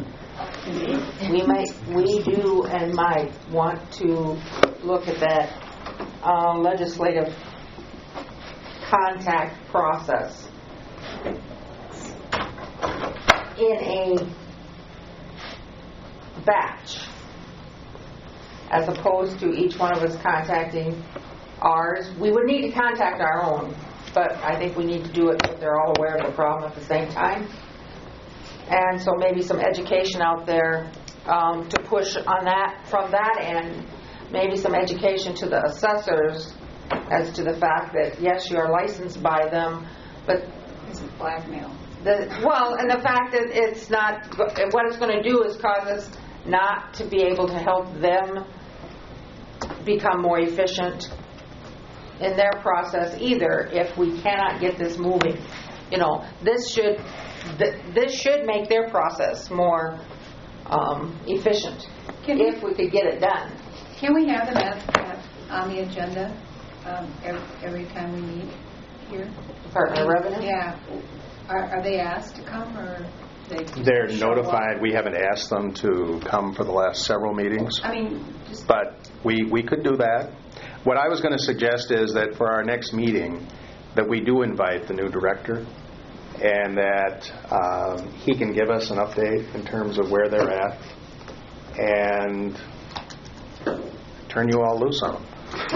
we do and might want to look at that legislative contact process in a batch, as opposed to each one of us contacting ours. We would need to contact our own, but I think we need to do it so they're all aware of the problem at the same time. And so maybe some education out there to push on that from that end. Maybe some education to the assessors as to the fact that yes, you are licensed by them, but it's blackmail. And the fact that it's not, what it's going to do is cause us not to be able to help them become more efficient in their process either if we cannot get this moving. This should make their process more efficient if we could get it done. Can we have them on the agenda every time we meet here? Department of Revenue? Yeah. Are they asked to come or? They're notified. We haven't asked them to come for the last several meetings. But we could do that. What I was going to suggest is that for our next meeting, that we do invite the new director, and that he can give us an update in terms of where they're at, and turn you all loose on them.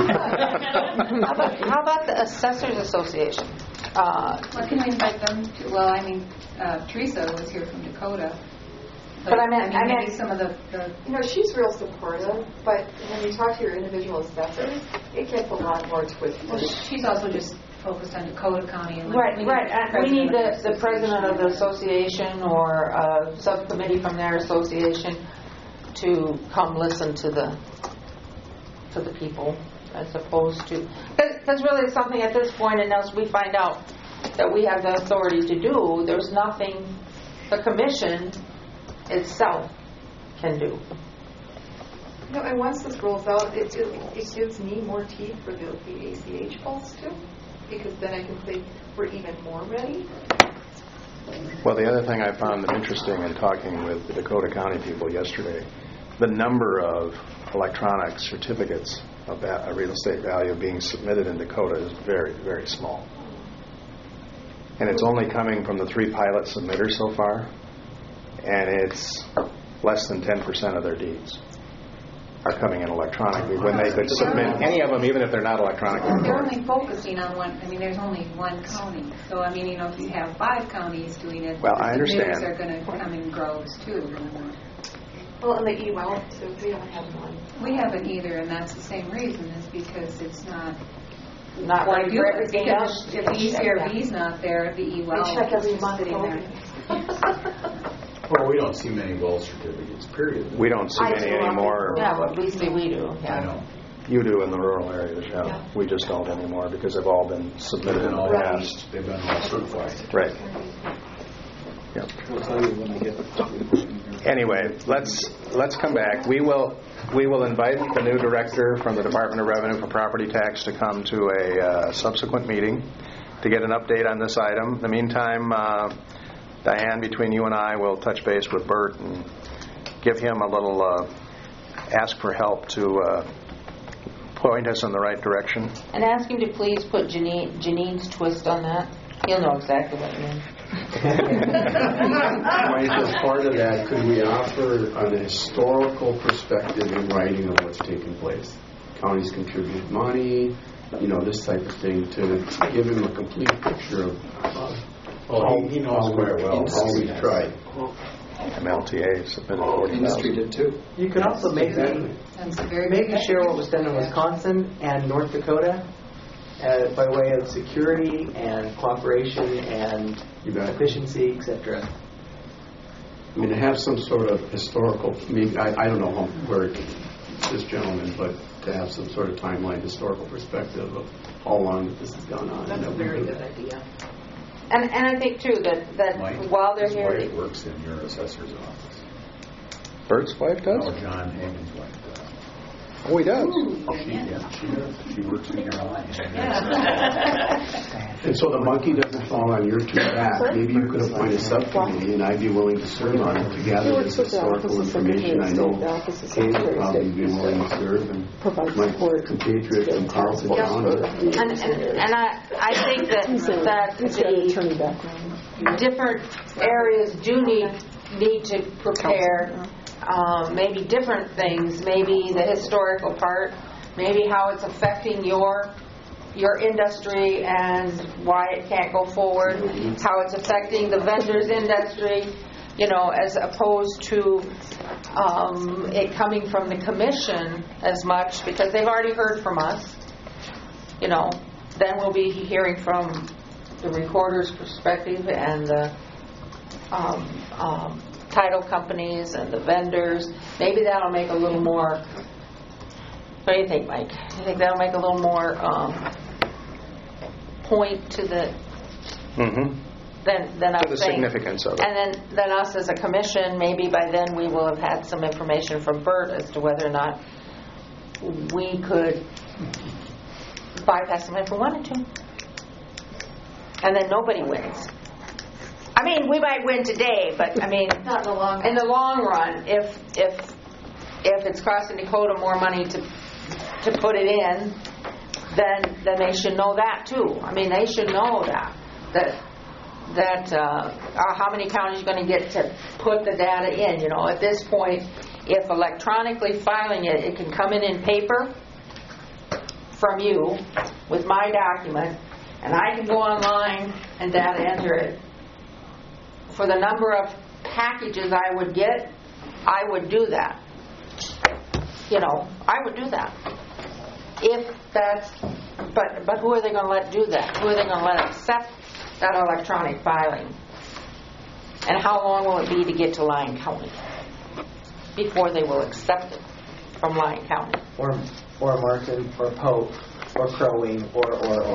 How about the Assessors Association? What can we invite them to? Well, Teresa was here from Dakota. But I meant maybe some of the she's real supportive, but when you talk to your individual assessors, it gets a lot more twisted. Well, she's also just focused on Dakota County. And right. We need the president of the association or a subcommittee from their association to come listen to the people, as opposed to, because really it's something at this point, unless we find out that we have the authority to do, there's nothing the commission itself can do. And once this rolls out, it gives me more teeth for the ACH folks too, because then I can say we're even more ready. Well, the other thing I found interesting in talking with the Dakota County people yesterday, the number of electronic certificates of a real estate value being submitted in Dakota is very, very small. And it's only coming from the 3 pilot submitters so far, and it's less than 10% of their deeds are coming in electronically when they could submit any of them, even if they're not electronically. They're only focusing on one. There's only one county. So, if you have 5 counties doing it, well, I understand. the are going to come in groves too. Well, and the e-well, so we only have one. We haven't either, and that's the same reason, is because it's not ready for everything because else. if the ECRV's not there, the e-well They check every is month. sitting there. Well, we don't see many well certificates, period. We don't see any anymore. Yeah, well, we do. I know. You do in the rural areas, yeah. We just don't anymore because they've all been submitted in the past. They've been all certified. Right. Yep. Anyway, let's come back. We will invite the new director from the Department of Revenue for Property Tax to come to a subsequent meeting to get an update on this item. In the meantime, Diane, between you and I, will touch base with Bert and give him a little ask for help to point us in the right direction. And ask him to please put Janine's twist on that. He'll know exactly what you mean. Mike, as part of that, could we offer an historical perspective in writing of what's taken place? Counties contributed money, this type of thing, to give him a complete picture of he knows quite well how we've tried. MLTA submitted 40,000. Industry did too. You could also maybe share what was done in Wisconsin and North Dakota by way of security and cooperation and efficiency, etc. I mean, to have some sort of historical, I don't know where this gentleman, but to have some sort of timeline, historical perspective of how long this has gone on. That's a very good idea. And I think, too, that Mike, while they're his here... wife works in your assessor's office. Bert's wife does? No, John Hagen's wife does. Oh, he does? She does. She works in your office. And so the monkey doesn't fall on your two back. Maybe you could appoint a subcommittee, and I'd be willing to serve on it to gather this historical information. I know Kate would probably be willing to serve, and my compatriot from Carlton County. And I think that the different areas do need to prepare maybe different things, maybe the historical part, maybe how it's affecting your industry and why it can't go forward, how it's affecting the vendors industry, as opposed to it coming from the commission as much, because they've already heard from us. Then we'll be hearing from the recorder's perspective and the title companies and the vendors. Maybe that'll make a little more. What do you think, Mike? You think that'll make a little more point to the than I was saying. The significance of it. And then us as a commission, maybe by then we will have had some information from Bert as to whether or not we could bypass them if we wanted to. And then nobody wins. I mean, we might win today, but I mean, not in the long run, if it's costing Dakota more money to put it in, then they should know that too. I mean, they should know that how many counties are going to get to put the data in. At this point, if electronically filing it can come in paper from you with my document, and I can go online and data enter it. For the number of packages I would get, I would do that. I would do that. If that's, but who are they going to let do that? Who are they going to let accept that electronic filing? And how long will it be to get to Lyon County before they will accept it from Lyon County? Or Martin, or Pope, or Crow Wing, or.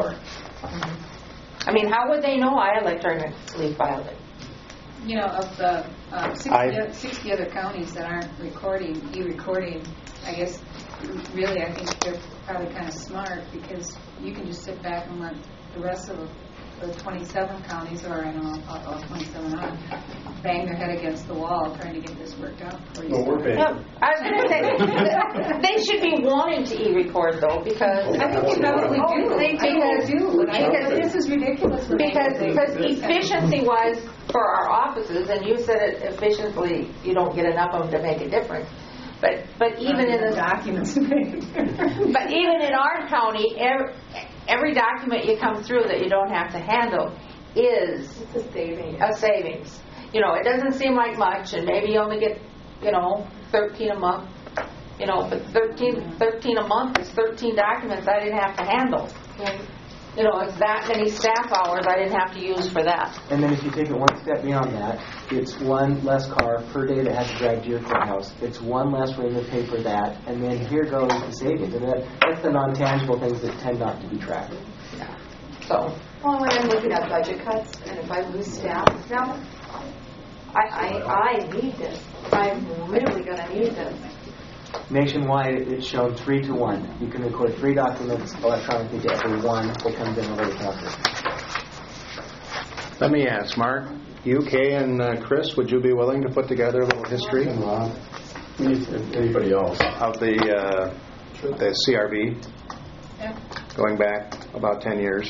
I mean, how would they know I electronically filed it? Of the 60 other counties that aren't e-recording, I guess, really, I think they're probably kind of smart, because you can just sit back and let the rest of the 27 counties, or 27 on, bang their head against the wall trying to get this worked out for you. Well, we're banging. No, I was going to say, they should be wanting to e-record, though, because... I think they probably do. Because this is ridiculous. Because efficiency-wise, for our offices, and you said it efficiently, you don't get enough of them to make a difference. But even in the documents, but even in our county, every document you come through that you don't have to handle is a savings. It doesn't seem like much, and maybe you only get 13 a month. But 13 a month is 13 documents I didn't have to handle. It's that many staff hours I didn't have to use for that. And then if you take it one step beyond that, it's one less car per day that has to drive to your courthouse. It's one less rate of pay for that. And then here goes the savings. And that's the non-tangible things that tend not to be tracked. Yeah. So, well, when I'm looking at budget cuts, and if I lose staff now, I need this. I'm really going to need this. Nationwide, it's shown 3-to-1. You can record 3 documents electronically to every one that comes in over the counter. Let me ask, Mark, you, Kay, and Chris, would you be willing to put together a little history? Anybody else? Of the CRV, going back about 10 years.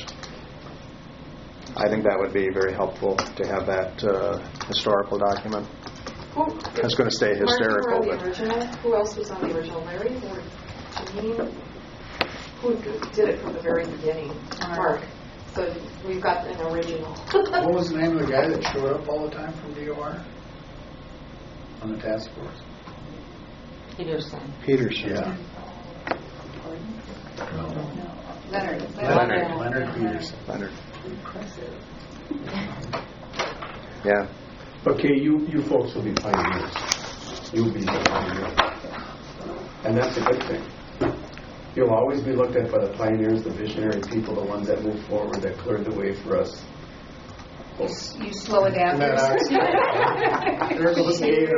I think that would be very helpful to have that historical document. I was going to stay hysterical. Who else was on the original? Larry or Janine? Who did it from the very beginning? Mark. So we've got an original. What was the name of the guy that showed up all the time from DOR? On the task force? Peterson. Yeah. Leonard Peterson. Leonard. Yeah. Okay, you folks will be pioneers. You'll be the pioneers. And that's a good thing. You'll always be looked at by the pioneers, the visionary people, the ones that moved forward, that cleared the way for us. You slow adapters. There's a skater.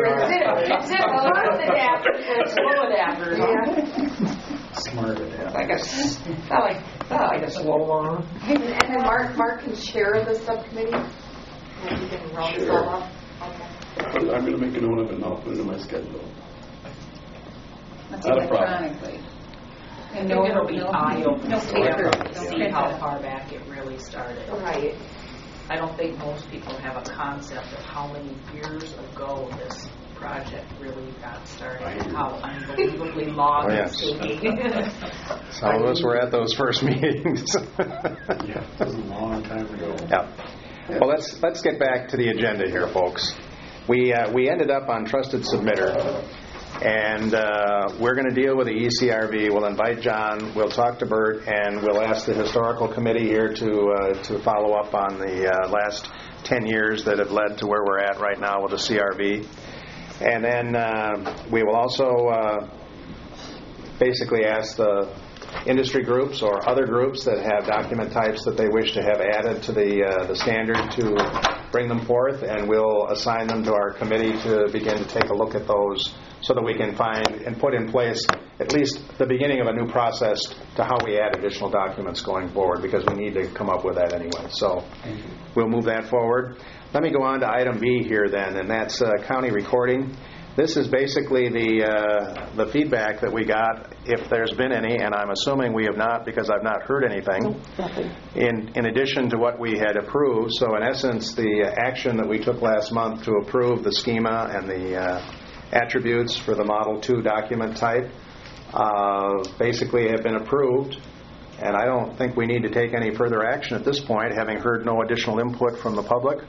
Slow adapters. Smart adapters. Like a slow one. And then Mark can chair the subcommittee. And you can roll this all up. I'm going to make a note of it and I'll put it in my schedule. That's Not a problem. electronically. And it'll be eye-opening no to paper. see how far back it really started. Right. I don't think most people have a concept of how many years ago this project really got started and how unbelievably long it's taking. Some of us were at those first meetings. Yeah, it was a long time ago. Yeah. Well, let's get back to the agenda here, folks. We ended up on Trusted Submitter, and we're going to deal with the ECRV. We'll invite John. We'll talk to Bert, and we'll ask the historical committee here to follow up on the last 10 years that have led to where we're at right now with the CRV. And then we will also basically ask the industry groups or other groups that have document types that they wish to have added to the standard to bring them forth, and we'll assign them to our committee to begin to take a look at those so that we can find and put in place at least the beginning of a new process to how we add additional documents going forward, because we need to come up with that anyway. So we'll move that forward. Let me go on to item B here then, and that's county recording. This is basically the feedback that we got, if there's been any, and I'm assuming we have not because I've not heard anything, in addition to what we had approved. So in essence, the action that we took last month to approve the schema and the attributes for the Model 2 document type basically have been approved, and I don't think we need to take any further action at this point, having heard no additional input from the public.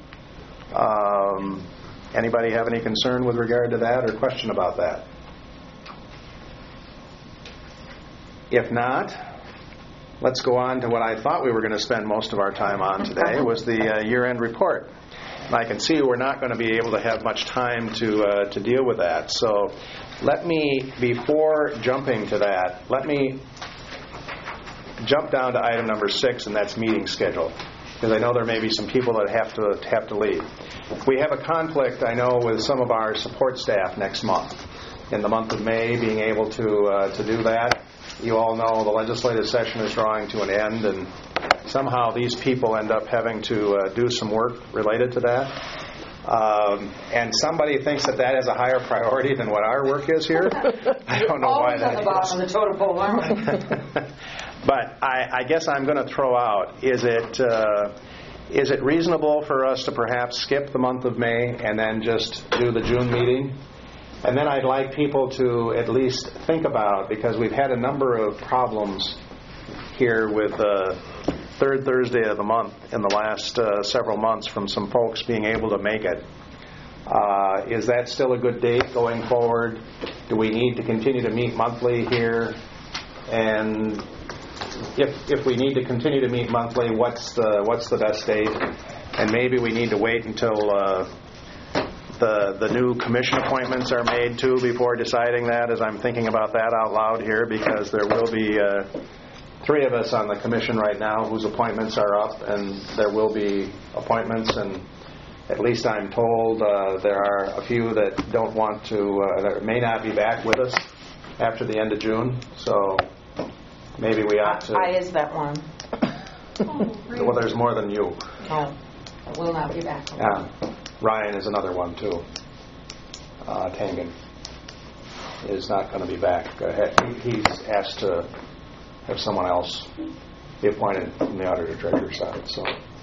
Anybody have any concern with regard to that or question about that? If not, let's go on to what I thought we were going to spend most of our time on today, was the year-end report. And I can see we're not going to be able to have much time to deal with that. So let me, before jumping to that, let me jump down to item number 6, and that's meeting schedule, because I know there may be some people that have to leave. We have a conflict, I know, with some of our support staff next month. In the month of May, being able to do that. You all know the legislative session is drawing to an end, and somehow these people end up having to do some work related to that. And somebody thinks that has a higher priority than what our work is here. I don't know why that is. On the totem pole, aren't we? But I guess I'm going to throw out, is it reasonable for us to perhaps skip the month of May and then just do the June meeting? And then I'd like people to at least think about, because we've had a number of problems here with the third Thursday of the month in the last several months from some folks being able to make it. Is that still a good date going forward? Do we need to continue to meet monthly here? And if we need to continue to meet monthly, what's the best date? And maybe we need to wait until the new commission appointments are made too before deciding that, as I'm thinking about that out loud here, because there will be 3 of us on the commission right now whose appointments are up, and there will be appointments, and at least I'm told there are a few that don't want to, that may not be back with us after the end of June, so maybe we ought to... I is that one. Well, there's more than you. No, I will not be back. Yeah. Ryan is another one, too. Tangen is not going to be back. He's asked to have someone else be appointed from the auditor-treasurer side. So,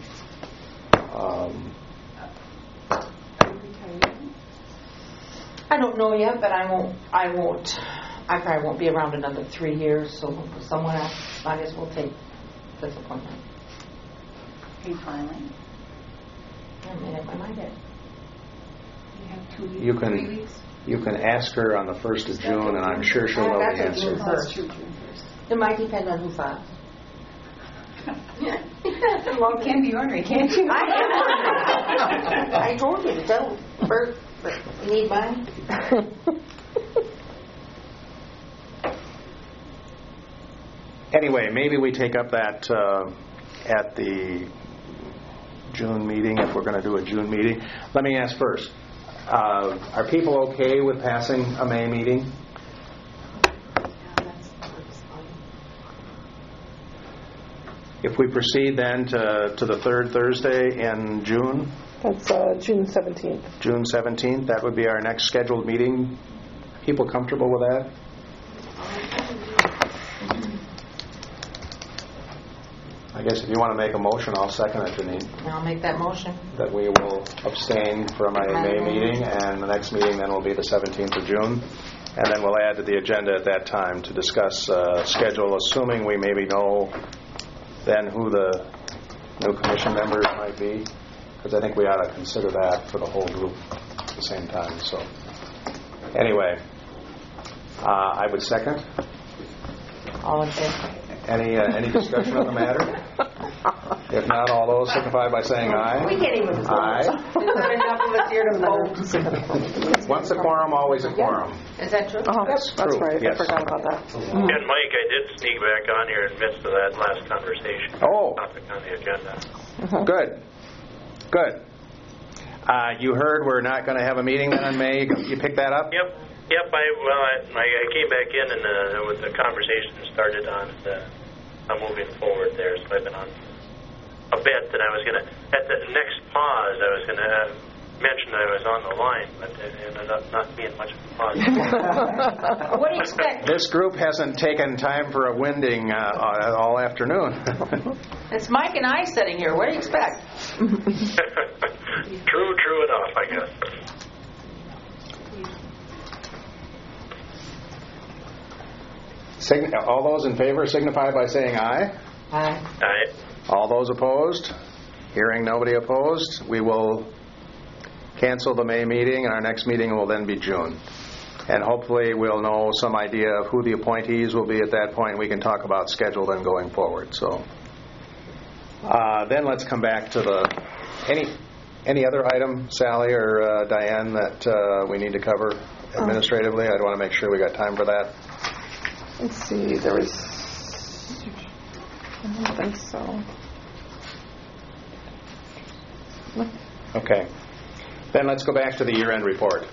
I don't know yet, but I probably won't be around another 3 years, so someone else might as well take this appointment. Are you filing? I made up my mind yet. You have 2 weeks, you 3 weeks? You can ask her on the 1st of June, and I'm sure she'll know the answer. That's true. It might depend on who files. You can be ornery, can't you? I am ornery. I told you, don't. First, you need mine? Anyway, maybe we take up that at the June meeting, if we're going to do a June meeting. Let me ask first, are people okay with passing a May meeting? If we proceed then to the 3rd Thursday in June? That's June 17th. June 17th, that would be our next scheduled meeting. People comfortable with that? I guess if you want to make a motion, I'll second it, Janine. I'll make that motion. That we will abstain from a May meeting, and the next meeting then will be the 17th of June. And then we'll add to the agenda at that time to discuss schedule, assuming we maybe know then who the new commission members might be, because I think we ought to consider that for the whole group at the same time. So anyway, I would second. All in favor? Any discussion on the matter? If not, all those signify by saying aye. We can't even vote. Aye. There's not enough of us here to vote. Once a quorum, always a quorum. Is that true? Oh, That's true. right. Yes. I forgot about that. And Mike, I did sneak back on here in the midst of that last conversation. Oh. Topic on the agenda. Good. You heard we're not going to have a meeting then in May. You picked that up? Yep. I came back in and with the conversation started on moving forward there. So I've been on a bit that I was going to, at the next pause, I was going to mention that I was on the line, but it ended up not being much of a pause. What do you expect? This group hasn't taken time for a winding all afternoon. It's Mike and I sitting here. What do you expect? True enough, I guess. All those in favor signify by saying aye. Aye. Aye. All those opposed? Hearing nobody opposed, we will cancel the May meeting, and our next meeting will then be June. And hopefully we'll know some idea of who the appointees will be at that point. We can talk about schedule then going forward. So then let's come back to any other item, Sally or Diane, that we need to cover administratively. I'd want to make sure we got time for that. Let's see, there was... I don't think so. Okay. Then let's go back to the year-end report.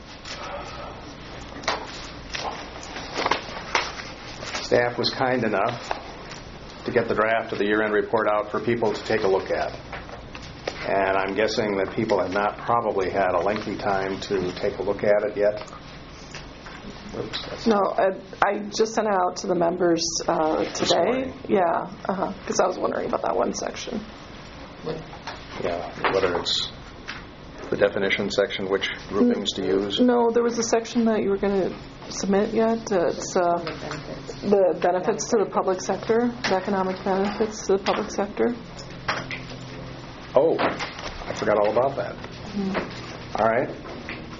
Staff was kind enough to get the draft of the year-end report out for people to take a look at. And I'm guessing that people have not probably had a lengthy time to take a look at it yet. Oops, no, I just sent it out to the members today. Yeah, because I was wondering about that one section. Yeah, whether it's the definition section, which groupings to use. No, there was a section that you were going to submit yet. It's the benefits to the public sector, the economic benefits to the public sector. Oh, I forgot all about that. All right.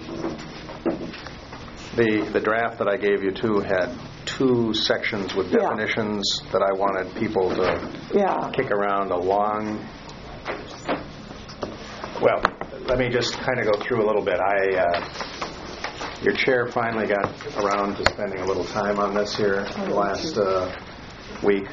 The draft that I gave you too had 2 sections with definitions that I wanted people to kick around a long. Well, let me just kind of go through a little bit. Your chair finally got around to spending a little time on this here last week.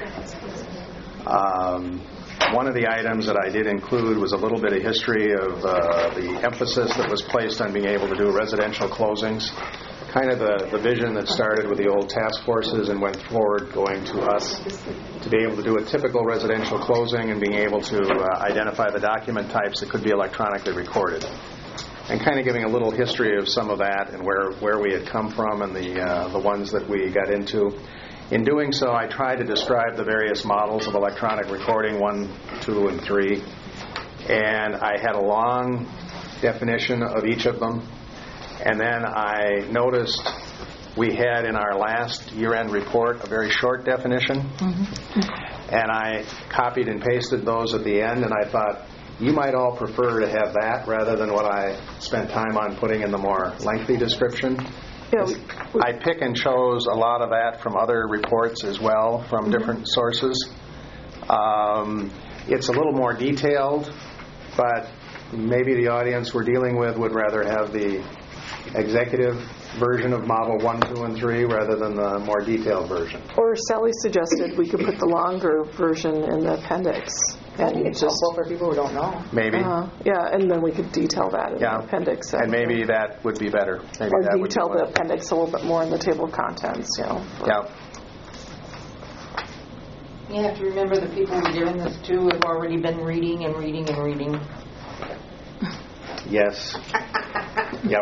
One of the items that I did include was a little bit of history of the emphasis that was placed on being able to do residential closings. Kind of the vision that started with the old task forces and went forward going to us to be able to do a typical residential closing and being able to identify the document types that could be electronically recorded. And kind of giving a little history of some of that and where we had come from and the ones that we got into. In doing so, I tried to describe the various models of electronic recording, 1, 2, and 3. And I had a long definition of each of them. And then I noticed we had in our last year-end report a very short definition. And I copied and pasted those at the end, and I thought, you might all prefer to have that rather than what I spent time on putting in the more lengthy description. I pick and chose a lot of that from other reports as well, from different sources. It's a little more detailed, but maybe the audience we're dealing with would rather have the executive version of Model 1, 2, and 3 rather than the more detailed version. Or Sally suggested we could put the longer version in the appendix. I think it's helpful for people who don't know. Maybe. And then we could detail that in the appendix. And maybe that would be better. Maybe or that detail the appendix a little bit more in the table of contents, You have to remember the people we're giving this to have already been reading and reading and reading. Yes. Yep.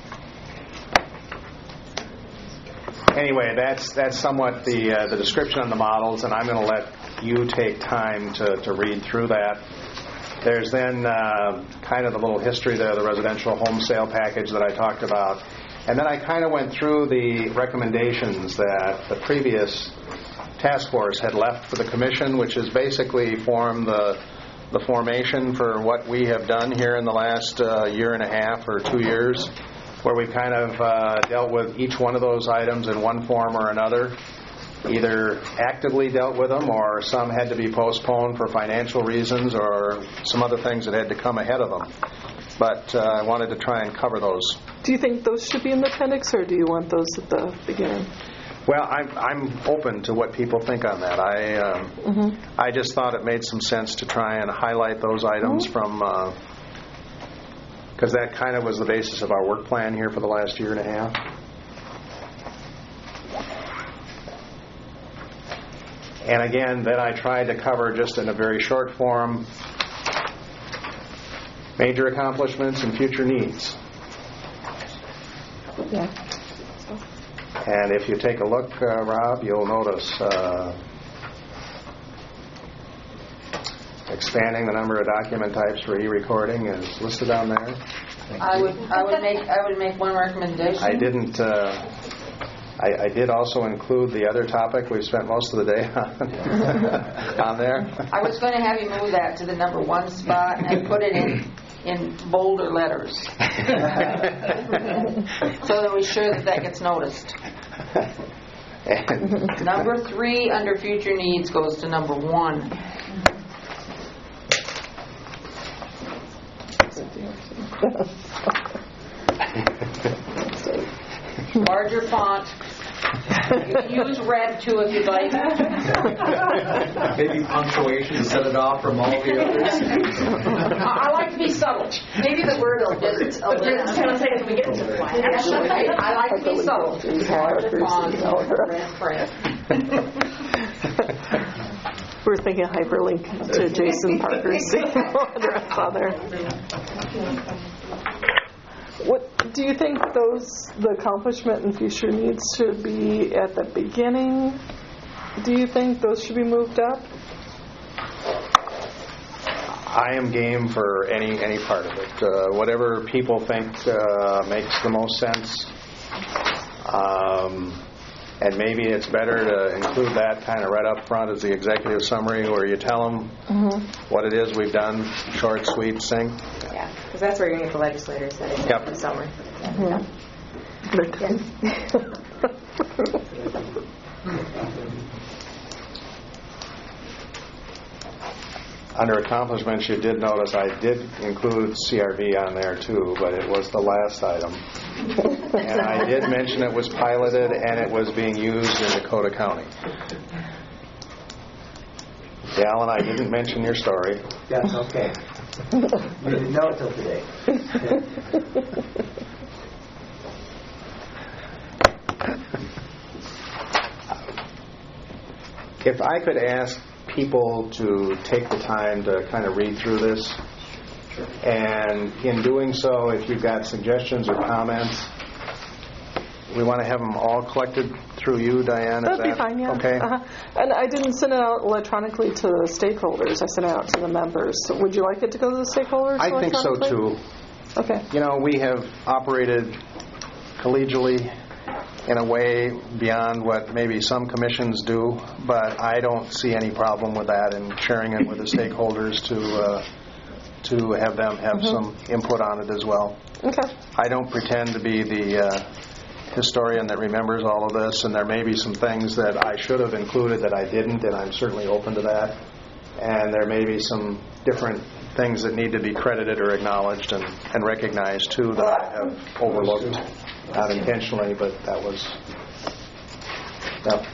Anyway, that's somewhat the description on the models, and I'm going to let you take time to read through that. There's then kind of the little history there, the residential home sale package that I talked about. And then I kind of went through the recommendations that the previous task force had left for the commission, which has basically formed the formation for what we have done here in the last year and a half or 2 years, where we've kind of dealt with each one of those items in one form or another, either actively dealt with them or some had to be postponed for financial reasons or some other things that had to come ahead of them. But I wanted to try and cover those. Do you think those should be in the appendix, or do you want those at the beginning? Well, I'm open to what people think on that. I just thought it made some sense to try and highlight those items from, because that kind of was the basis of our work plan here for the last year and a half. And again, then I tried to cover just in a very short form major accomplishments and future needs. Yeah. And if you take a look, Rob, you'll notice expanding the number of document types for e-recording is listed on there. I would make one recommendation. I didn't. I did also include the other topic we've spent most of the day on there. I was going to have you move that to the number 1 spot and put it in bolder letters, so that we're sure that gets noticed. Number 3 under future needs goes to number 1. Larger font. You can use red too if you'd like. Maybe punctuation to set it off from all the others. I like to be subtle. Maybe the word will get it. I like to be subtle. Larger font, red print. We're thinking hyperlink to Jason Parker's address on there. What do you think the accomplishment and future needs should be at the beginning? Do you think those should be moved up? I am game for any part of it. Whatever people think makes the most sense. And maybe it's better to include that kind of right up front as the executive summary where you tell them what it is we've done, short, sweet, succinct. Yeah, because that's where you're going to get the legislators setting the summary. Under accomplishments, you did notice I did include CRV on there too, but it was the last item. And I did mention it was piloted and it was being used in Dakota County. Alan, I didn't mention your story. That's okay. You didn't know it till today. If I could ask people to take the time to kind of read through this, and in doing so, if you've got suggestions or comments, we want to have them all collected through you, Diane. That'd be fine, yeah. Okay. And I didn't send it out electronically to the stakeholders. I sent it out to the members. So would you like it to go to the stakeholders? I think so too. Okay. You know, we have operated collegially in a way beyond what maybe some commissions do, but I don't see any problem with that and sharing it with the stakeholders to have them have some input on it as well. Okay. I don't pretend to be the historian that remembers all of this, and there may be some things that I should have included that I didn't, and I'm certainly open to that. And there may be some different things that need to be credited or acknowledged and recognized too that I have overlooked, not intentionally, but that was. Yep.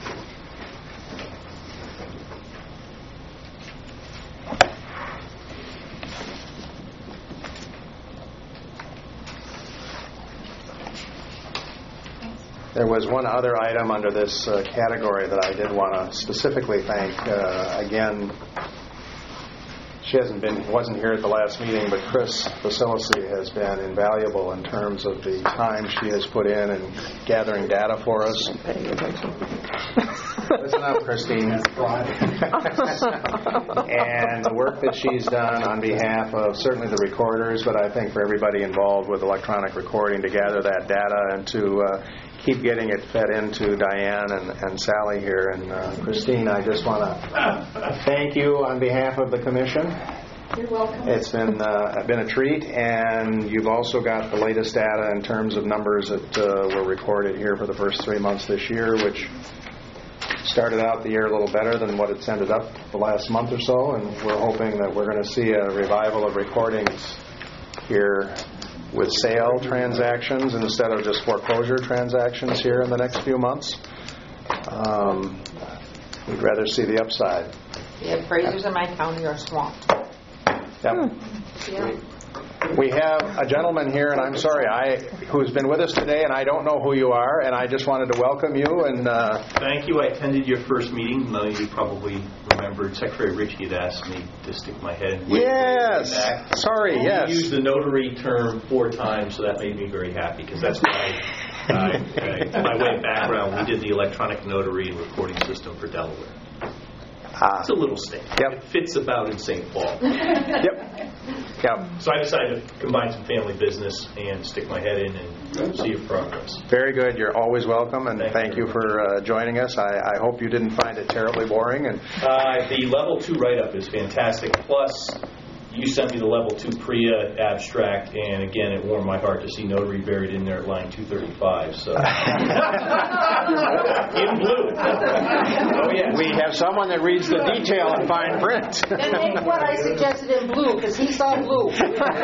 There was one other item under this category that I did want to specifically thank. Again, she wasn't here at the last meeting, but Chris Vasilisi has been invaluable in terms of the time she has put in gathering data for us. Listen up, Christine. And the work that she's done on behalf of certainly the recorders, but I think for everybody involved with electronic recording to gather that data and to keep getting it fed into Diane and Sally here. And Christine, I just want to thank you on behalf of the Commission. You're welcome. It's been a treat, and you've also got the latest data in terms of numbers that were recorded here for the first 3 months this year, which started out the year a little better than what it's ended up the last month or so, and we're hoping that we're going to see a revival of recordings here with sale transactions instead of just foreclosure transactions here in the next few months. We'd rather see the upside. The appraisers in my county are swamped. Yep. Yeah. We have a gentleman here, and I'm sorry, who's been with us today, and I don't know who you are, and I just wanted to welcome you. And thank you. I attended your first meeting. None of you probably remembered Secretary Ritchie had asked me to stick my head way back. Sorry, yes. You used the notary term 4 times, so that made me very happy, because that's my way of background. We did the electronic notary and recording system for Delaware. It's a little state. Yep. It fits about in St. Paul. Yep. So I decided to combine some family business and stick my head in and see your progress. Very good. You're always welcome, and thank you for joining us. I hope you didn't find it terribly boring. And the level 2 write-up is fantastic. Plus, you sent me the level 2 PREA abstract, and again, it warmed my heart to see notary buried in there at line 235. So in blue. Oh yeah. We have someone that reads the detail in fine print. And make what I suggested in blue, because he saw blue.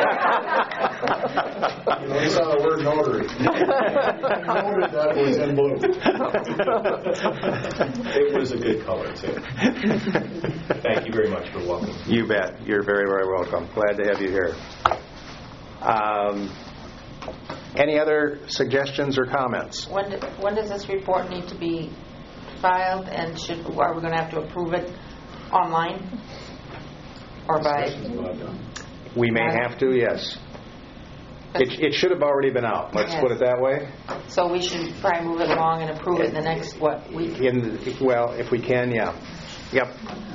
He saw the word notary. He noted that it was in blue. It was a good color, too. Thank you very much for welcoming me. You bet. You're very, very welcome. Glad to have you here. Any other suggestions or comments? When does this report need to be filed, and are we going to have to approve it online or by? We may have to, yes. It should have already been out. Let's put it that way. So we should probably move it along and approve it in the next week? Well, if we can, yeah. Yep.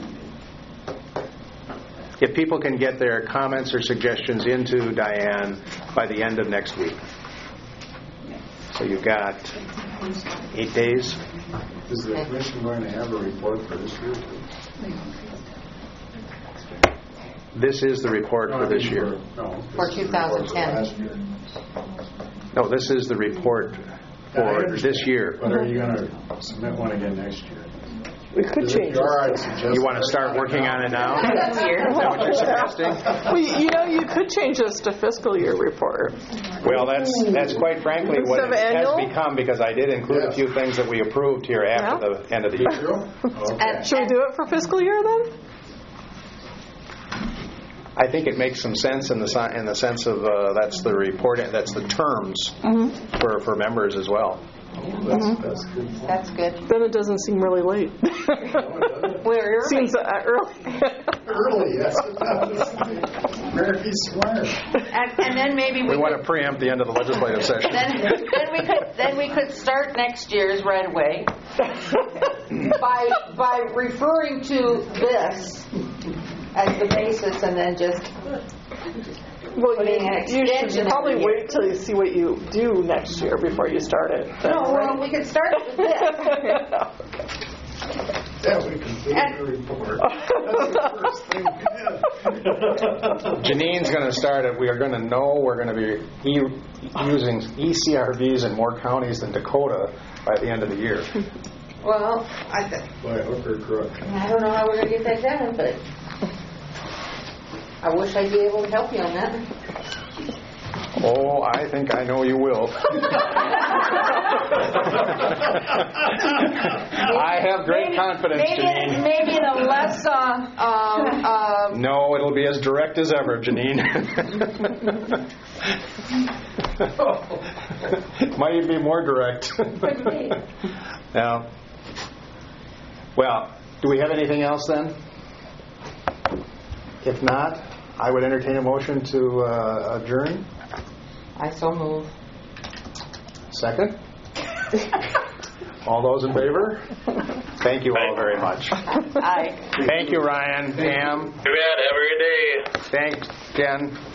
If people can get their comments or suggestions into Diane by the end of next week. So you've got 8 days. Is the Commission going to have a report for this year, too? This is the report for this year. For 2010. No, this is the report for this year. But are you going to submit one again next year? We could change You want to start working on it now? Is that what you're suggesting? Well, you could change this to fiscal year report. Well, that's quite frankly what it has become, because I did include a few things that we approved here after the end of the year. And should we do it for fiscal year then? I think it makes some sense in the sense of that's the reporting, that's the terms for members as well. That's good. Then it doesn't seem really late. We're early. Seems early. Early, yes. Very smart. And then maybe we want to preempt the end of the legislative session. Then we could start next year's right away by referring to this as the basis, and then just putting an you extension. should probably wait till you see what you do next year before you start it. Well, we could start with this. Yeah, we completed the report. That's the first thing we did. Janine's going to start it. We are going to know we're going to be using ECRVs in more counties than Dakota by the end of the year. Well, I hook or crook. I don't know how we're going to get that done, but I wish I'd be able to help you on that. Oh, I think I know you will. I have great confidence, Janine. Maybe in a less... No, it'll be as direct as ever, Janine. Might even be more direct. Now, well, do we have anything else then? If not, I would entertain a motion to adjourn. I so move. Second? All those in favor? Thank you all very much. Aye. Thank you, Ryan, Pam. Too bad. Have a good day. Thanks, Jen.